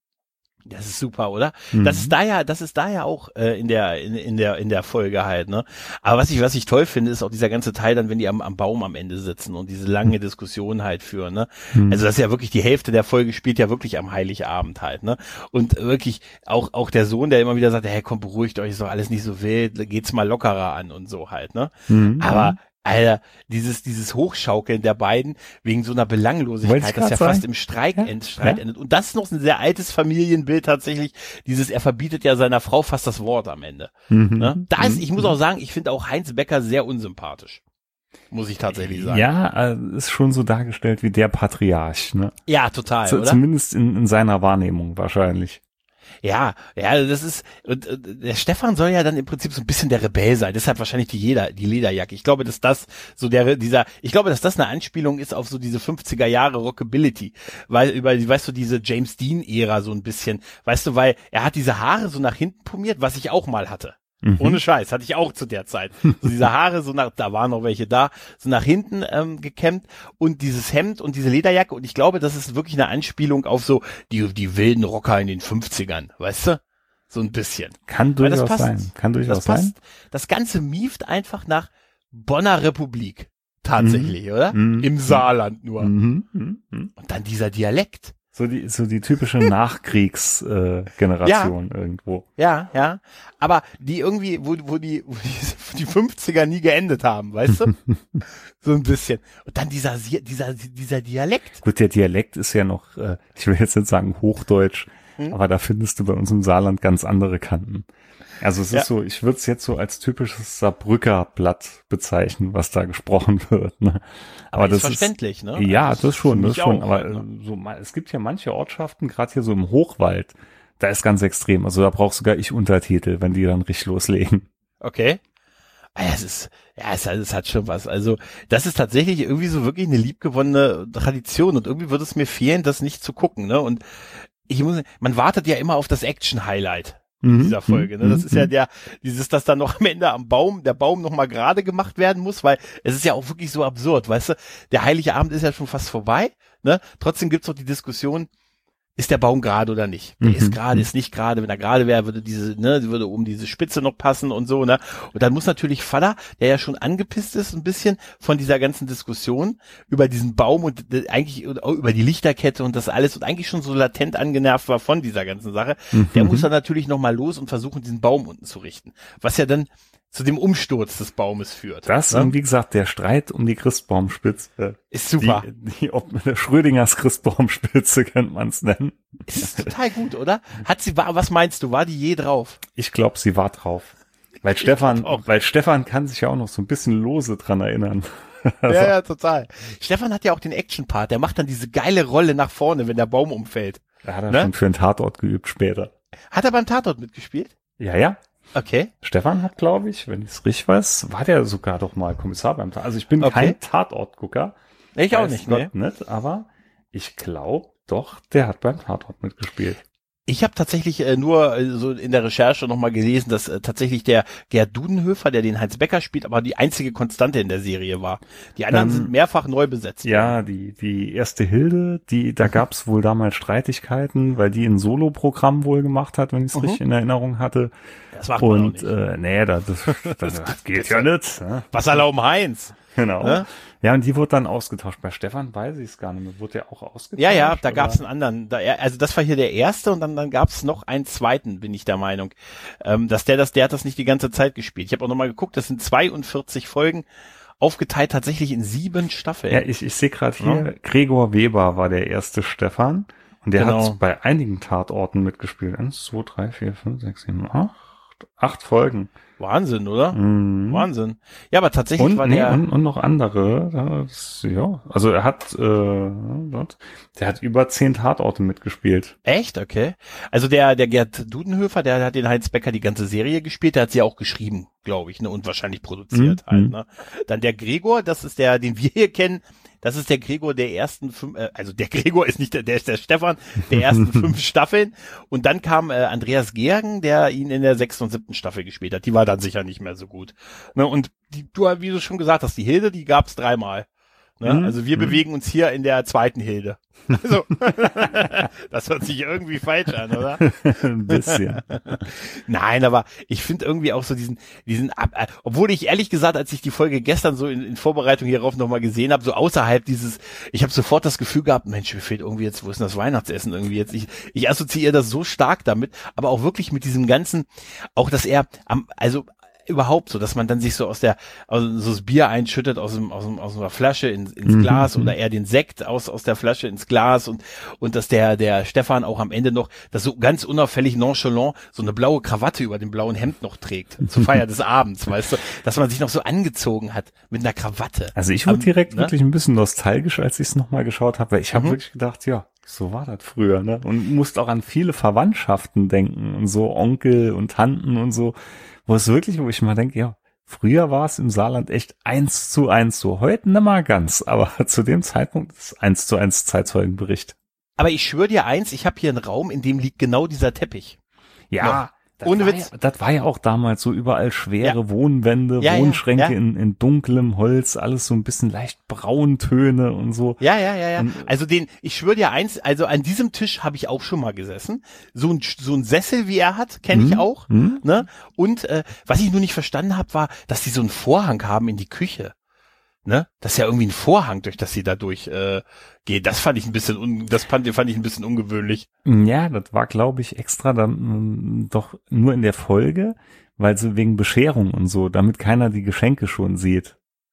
Das ist super, oder?
Mhm.
Das ist da ja, das ist da ja auch äh, in der in, in der in der Folge halt, ne? Aber was ich was ich toll finde, ist auch dieser ganze Teil dann, wenn die am, am Baum am Ende sitzen und diese lange Diskussion halt führen, ne?
Mhm.
Also das ist ja wirklich die Hälfte der Folge spielt ja wirklich am Heiligabend halt, ne? Und wirklich auch auch der Sohn, der immer wieder sagt, hey, komm, beruhigt euch, ist doch alles nicht so wild, geht's mal lockerer an und so halt, ne?
Mhm.
Aber Alter, dieses, dieses Hochschaukeln der beiden wegen so einer
Wollte ich
Belanglosigkeit, das
grad
ja
sagen.
fast im Streik,
Ja,
end, Streit
ja.
endet. Und das ist noch ein sehr altes Familienbild tatsächlich. Dieses, er verbietet ja seiner Frau fast das Wort am Ende.
Mhm.
Ne? Da ist,
Mhm.
ich muss auch sagen, ich finde auch Heinz Becker sehr unsympathisch. Muss ich tatsächlich sagen.
Ja, äh, ist schon so dargestellt wie der Patriarch, ne?
Ja, total,
Z-
oder?
Zumindest in, in seiner Wahrnehmung wahrscheinlich.
Ja, ja, das ist, und, und der Stefan soll ja dann im Prinzip so ein bisschen der Rebell sein, deshalb wahrscheinlich die Leder, die Lederjacke. Ich glaube, dass das so der, dieser, ich glaube, dass das eine Anspielung ist auf so diese fünfziger Jahre Rockability, weil, über, weißt du, diese James Dean-Ära so ein bisschen, weißt du, weil er hat diese Haare so nach hinten pommiert, was ich auch mal hatte.
Mhm.
Ohne Scheiß, hatte ich auch zu der Zeit. So diese Haare, so nach, da waren noch welche da, so nach hinten ähm, gekämmt und dieses Hemd und diese Lederjacke und ich glaube, das ist wirklich eine Anspielung auf so die, die wilden Rocker in den fünfzigern, weißt du? So ein bisschen.
Kann
Weil das
durchaus
passt.
sein. Kann durchaus
Das passt.
sein.
Das Ganze mieft einfach nach Bonner Republik. Tatsächlich,
Mhm.
oder?
Mhm.
Im Saarland nur.
Mhm. Mhm. Mhm.
Und dann dieser Dialekt.
So die, so die typische Nachkriegsgeneration äh, Generation irgendwo.
Ja, ja. Aber die irgendwie, wo, wo die, wo die, die fünfziger nie geendet haben, weißt du? So ein bisschen. Und dann dieser, dieser, dieser Dialekt.
Gut, der Dialekt ist ja noch, äh, ich will jetzt nicht sagen Hochdeutsch,
Hm.
aber da findest du bei uns im Saarland ganz andere Kanten. Also es
Ja.
ist so, ich würde es jetzt so als typisches Saarbrücker Blatt bezeichnen, was da gesprochen wird. Ne? Aber,
Aber
das
ist verständlich, ne?
Ja,
Also
das schon,
für
das
mich
schon.
auch
Aber
halt, ne?
äh, so, ma- es gibt ja manche Ortschaften, gerade hier so im Hochwald, da ist ganz extrem. Also da brauchst sogar ich Untertitel, wenn die dann richtig loslegen.
Okay. Ah ja, es ist, ja, es, es hat schon was. Also, das ist tatsächlich irgendwie so wirklich eine liebgewonnene Tradition und irgendwie würde es mir fehlen, das nicht zu gucken, ne? Und ich muss, man wartet ja immer auf das Action-Highlight
Mhm.
dieser Folge, ne? Das
Mhm.
ist ja der, dieses, dass dann noch am Ende am Baum, der Baum noch mal gerade gemacht werden muss, weil es ist ja auch wirklich so absurd, weißt du? Der Heilige Abend ist ja schon fast vorbei, ne? Trotzdem gibt's noch die Diskussion, ist der Baum gerade oder nicht? Der
Mhm.
ist gerade, ist nicht gerade. Wenn er gerade wäre, würde diese, ne, würde um diese Spitze noch passen und so, ne? Und dann muss natürlich Vater, der ja schon angepisst ist, ein bisschen von dieser ganzen Diskussion über diesen Baum und äh, eigentlich auch über die Lichterkette und das alles und eigentlich schon so latent angenervt war von dieser ganzen Sache, der muss dann natürlich noch mal los und versuchen, diesen Baum unten zu richten. Was ja dann zu dem Umsturz des Baumes führt.
Das
ne?
und wie gesagt, der Streit um die Christbaumspitze.
Ist super.
Die, die, ob Schrödingers Christbaumspitze könnte man es nennen.
Ist total gut, oder? Hat sie, war, was meinst du, war die je drauf?
Ich glaube, sie war drauf. Weil Stefan,
glaub auch.
weil Stefan kann sich ja auch noch so ein bisschen lose dran erinnern. Also,
Ja, ja, total. Stefan hat ja auch den Action-Part, der macht dann diese geile Rolle nach vorne, wenn der Baum umfällt.
Da hat er
Ne?
schon für einen Tatort geübt später.
Hat er beim Tatort mitgespielt?
Ja, ja.
Okay.
Stefan hat, glaube ich, wenn ich es richtig weiß, war der sogar doch mal Kommissar beim Tatort. Also ich bin
Okay.
kein Tatortgucker.
Ich auch
Weiß
nicht, ne?
Gott nicht, aber ich glaube doch, der hat beim Tatort mitgespielt.
Ich habe tatsächlich äh, nur äh, so in der Recherche nochmal gelesen, dass äh, tatsächlich der Gerd Dudenhöfer, der den Heinz Becker spielt, aber die einzige Konstante in der Serie war. Die anderen ähm, sind mehrfach neu besetzt.
Ja, die die erste Hilde, die da gab's wohl damals Streitigkeiten, weil die ein Solo-Programm wohl gemacht hat, wenn ich es mhm. richtig in Erinnerung hatte.
Das macht man
Und äh, nee, das, das, das geht ja nicht. Ne?
Was erlauben Heinz?
Genau. Ne? Ja, und die wurde dann ausgetauscht. Bei Stefan weiß ich es gar nicht mehr. Wurde der auch ausgetauscht?
Ja, ja, da gab es einen anderen. Da, also das war hier der erste und dann, dann gab es noch einen zweiten, bin ich der Meinung. Ähm, dass der das, der hat das nicht die ganze Zeit gespielt. Ich habe auch nochmal geguckt, das sind zweiundvierzig Folgen, aufgeteilt tatsächlich in sieben Staffeln.
Ja, ich, ich sehe gerade hier, ja. Gregor Weber war der erste Stefan und der genau. hat bei einigen Tatorten mitgespielt. Eins, zwei, drei, vier, fünf, sechs, sieben, acht. Acht Folgen.
Wahnsinn, oder?
Mhm.
Wahnsinn. Ja, aber tatsächlich
und,
war
nee,
der...
Und, und noch andere. Das, ja, also er hat, äh, der hat über zehn Tatorte mitgespielt.
Echt? Okay. Also der, der Gerd Dudenhöfer, der hat den Heinz Becker die ganze Serie gespielt, der hat sie auch geschrieben, glaube ich, ne, und wahrscheinlich produziert mhm. halt, ne. Dann der Gregor, das ist der, den wir hier kennen, das ist der Gregor der ersten fünf, äh, also der Gregor ist nicht der, der ist der Stefan, der ersten fünf Staffeln. Und dann kam äh, Andreas Gergen, der ihn in der sechsten und siebten Staffel gespielt hat. Die war dann sicher nicht mehr so gut. Ne, und die, du, wie du schon gesagt hast, die Hilde, die gab's dreimal. Ne? Mhm. Also wir mhm. bewegen uns hier in der zweiten Hilde. Also, das hört sich irgendwie falsch an, oder?
Ein bisschen.
Nein, aber ich finde irgendwie auch so diesen, diesen, äh, obwohl ich ehrlich gesagt, als ich die Folge gestern so in, in Vorbereitung hierauf nochmal gesehen habe, so außerhalb dieses, ich habe sofort das Gefühl gehabt, Mensch, mir fehlt irgendwie jetzt, wo ist denn das Weihnachtsessen irgendwie jetzt? Ich, ich assoziiere das so stark damit, aber auch wirklich mit diesem ganzen, auch dass er am, also überhaupt so, dass man dann sich so aus der, also so das Bier einschüttet aus dem, aus dem, aus einer Flasche ins, ins mhm. Glas oder eher den Sekt aus, aus der Flasche ins Glas und, und dass der, der Stefan auch am Ende noch, das so ganz unauffällig nonchalant so eine blaue Krawatte über dem blauen Hemd noch trägt, zur Feier des Abends, weißt du, dass man sich noch so angezogen hat mit einer Krawatte.
Also ich wurde um, direkt ne? wirklich ein bisschen nostalgisch, als ich es nochmal geschaut habe, weil ich habe mhm. wirklich gedacht, ja, so war das früher, ne? Und musste auch an viele Verwandtschaften denken und so Onkel und Tanten und so, wo es wirklich, wo ich mal denke, ja, früher war es im Saarland echt eins zu eins so. Heute nicht mal ganz, aber zu dem Zeitpunkt ist eins zu eins Zeitzeugenbericht.
Aber ich schwöre dir eins, ich habe hier einen Raum, in dem liegt genau dieser Teppich.
Ja,
Noch.
Das
Ohne
war
Witz.
Ja, das war ja auch damals so überall schwere
ja.
Wohnwände,
ja,
Wohnschränke
ja, ja.
In, in dunklem Holz, alles so ein bisschen leicht Brauntöne und so.
Ja, ja, ja, ja.
Und,
also den, ich schwöre dir eins, also an diesem Tisch habe ich auch schon mal gesessen. So ein, so ein Sessel, wie er hat, kenne ich auch.
Mhm.
Ne? Und äh, was ich nur nicht verstanden habe, war, dass die so einen Vorhang haben in die Küche. Ne? Das ist ja irgendwie ein Vorhang, durch das sie da durch äh, geht. Das fand ich ein bisschen, un das fand, fand ich ein bisschen ungewöhnlich.
Ja, das war, glaube ich, extra dann doch nur in der Folge, weil sie wegen Bescherung und so, damit keiner die Geschenke schon sieht.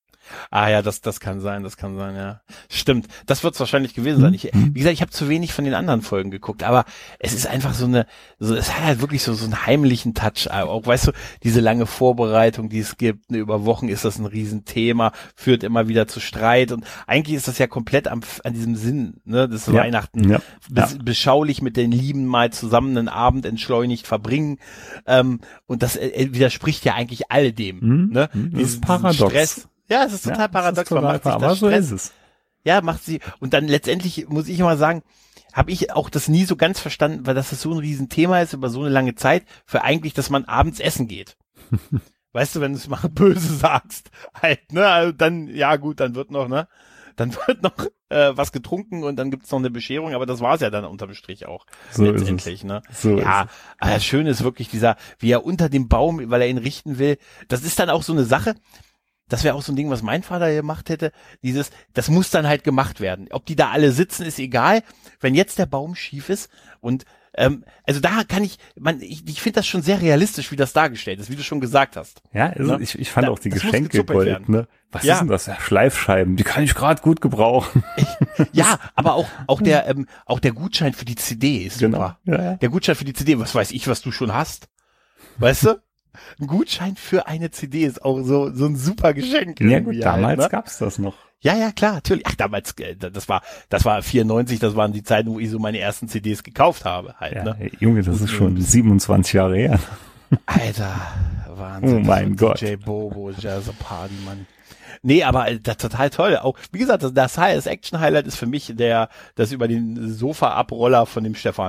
Ah ja, das das kann sein, das kann sein, ja. Stimmt, das wird es wahrscheinlich gewesen sein. Ich, wie gesagt, ich habe zu wenig von den anderen Folgen geguckt, aber es ist einfach so eine, so es hat halt wirklich so so einen heimlichen Touch. Auch, weißt du, diese lange Vorbereitung, die es gibt, ne, über Wochen ist das ein Riesenthema, führt immer wieder zu Streit und eigentlich ist das ja komplett am, an diesem Sinn, ne, des
ja.
Weihnachten,
ja.
Bes,
ja.
beschaulich mit den Lieben mal zusammen einen Abend entschleunigt verbringen ähm, und das äh, widerspricht ja eigentlich all dem,
mhm.
ne,
das
diesen,
ist paradox.
Diesen Stress. Ja, es ist total
ja,
paradox.
Total
man macht sich
aber
das
so
Stress.
ist es.
Ja, macht sie. Und dann letztendlich muss ich mal sagen, habe ich auch das nie so ganz verstanden, weil das so ein Riesenthema ist über so eine lange Zeit, für eigentlich, dass man abends essen geht. Weißt du, wenn du es mal böse sagst, halt, ne, also dann, ja gut, dann wird noch, ne, dann wird noch äh, was getrunken und dann gibt's noch eine Bescherung, aber das war's ja dann unterm Strich auch.
So
letztendlich, ne.
So
ja, aber das Schöne ist wirklich dieser, wie er unter dem Baum, weil er ihn richten will, das ist dann auch so eine Sache. Das wäre auch so ein Ding, was mein Vater gemacht hätte. Dieses, das muss dann halt gemacht werden. Ob die da alle sitzen, ist egal. Wenn jetzt der Baum schief ist und ähm, also da kann ich, man, ich, ich finde das schon sehr realistisch, wie das dargestellt ist, wie du schon gesagt hast.
Ja, also
ne?
ich, ich fand
da,
auch die Geschenke gold, ne? Was
ja.
ist denn das? Ja, Schleifscheiben, die kann ich gerade gut gebrauchen.
Ja, aber auch auch der ähm, auch der Gutschein für die C D ist super.
Genau. Ja, ja.
Der Gutschein für die C D, was weiß ich, was du schon hast. Weißt du? Ein Gutschein für eine C D ist auch so so ein super Geschenk.
Ja gut, damals
halt, ne?
gab's das noch.
Ja, ja, klar, natürlich. Ach, damals, das war, das war vierundneunzig, das waren die Zeiten, wo ich so meine ersten C Ds gekauft habe, halt,
ja,
ne?
Junge, das ist schon siebenundzwanzig Jahre her.
Alter, Wahnsinn.
Oh mein Gott.
D J Bobo, Jazz Party, Mann. Nee, aber das total toll. Auch, wie gesagt, das, das Action-Highlight ist für mich der, das über den Sofa-Abroller von dem Stefan.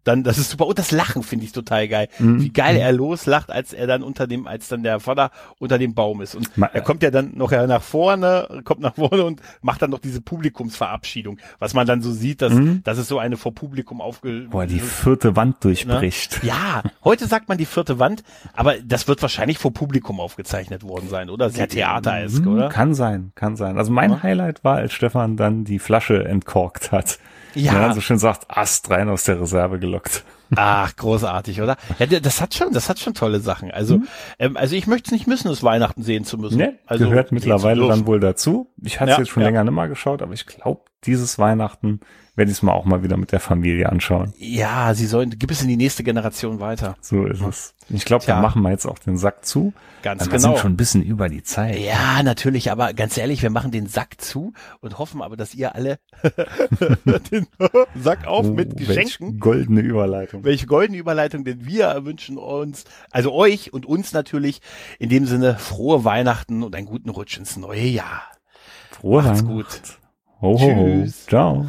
Dann, das ist super. Und das Lachen finde ich total geil. Mhm. Wie geil er loslacht, als er dann unter dem, als dann der Vater unter dem Baum ist. Und Ma- er kommt ja dann noch nach vorne, kommt nach vorne und macht dann noch diese Publikumsverabschiedung, was man dann so sieht, dass, mhm. dass es so eine vor Publikum aufge...
Boah, die vierte Wand durchbricht.
Ne? Ja, heute sagt man die vierte Wand, aber das wird wahrscheinlich vor Publikum aufgezeichnet worden sein, oder? Sehr theateresk, oder?
Kann sein, kann sein. Also mein ja. Highlight war, als Stefan dann die Flasche entkorkt hat. Ja. Und er dann so schön sagt, Ast rein aus der Reserve gelockt.
Ach, großartig, oder? Ja, das hat schon, das hat schon tolle Sachen. Also, mhm. ähm, also ich möchte es nicht missen, das Weihnachten sehen zu müssen.
Nee,
also
gehört mittlerweile dann wohl dazu. Ich hatte es ja, jetzt schon ja. länger nicht mal geschaut, aber ich glaube, dieses Weihnachten werde ich es mal auch mal wieder mit der Familie anschauen.
Ja, sie sollen, gib es in die nächste Generation weiter.
So ist es. Ich glaube, da machen wir jetzt auch den Sack zu.
Ganz
genau.
Wir
sind schon ein bisschen über die Zeit.
Ja, natürlich, aber ganz ehrlich, wir machen den Sack zu und hoffen aber, dass ihr alle den Sack auf oh, mit Geschenken.
Welche goldene Überleitung.
Welche goldene Überleitung, denn wir wünschen uns, also euch und uns natürlich, in dem Sinne frohe Weihnachten und einen guten Rutsch ins neue Jahr.
Frohe
Macht's
Weihnachten.
gut.
Ho, ho, ho. Ciao.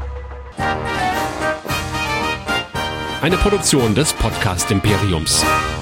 Eine Produktion des Podcast Imperiums.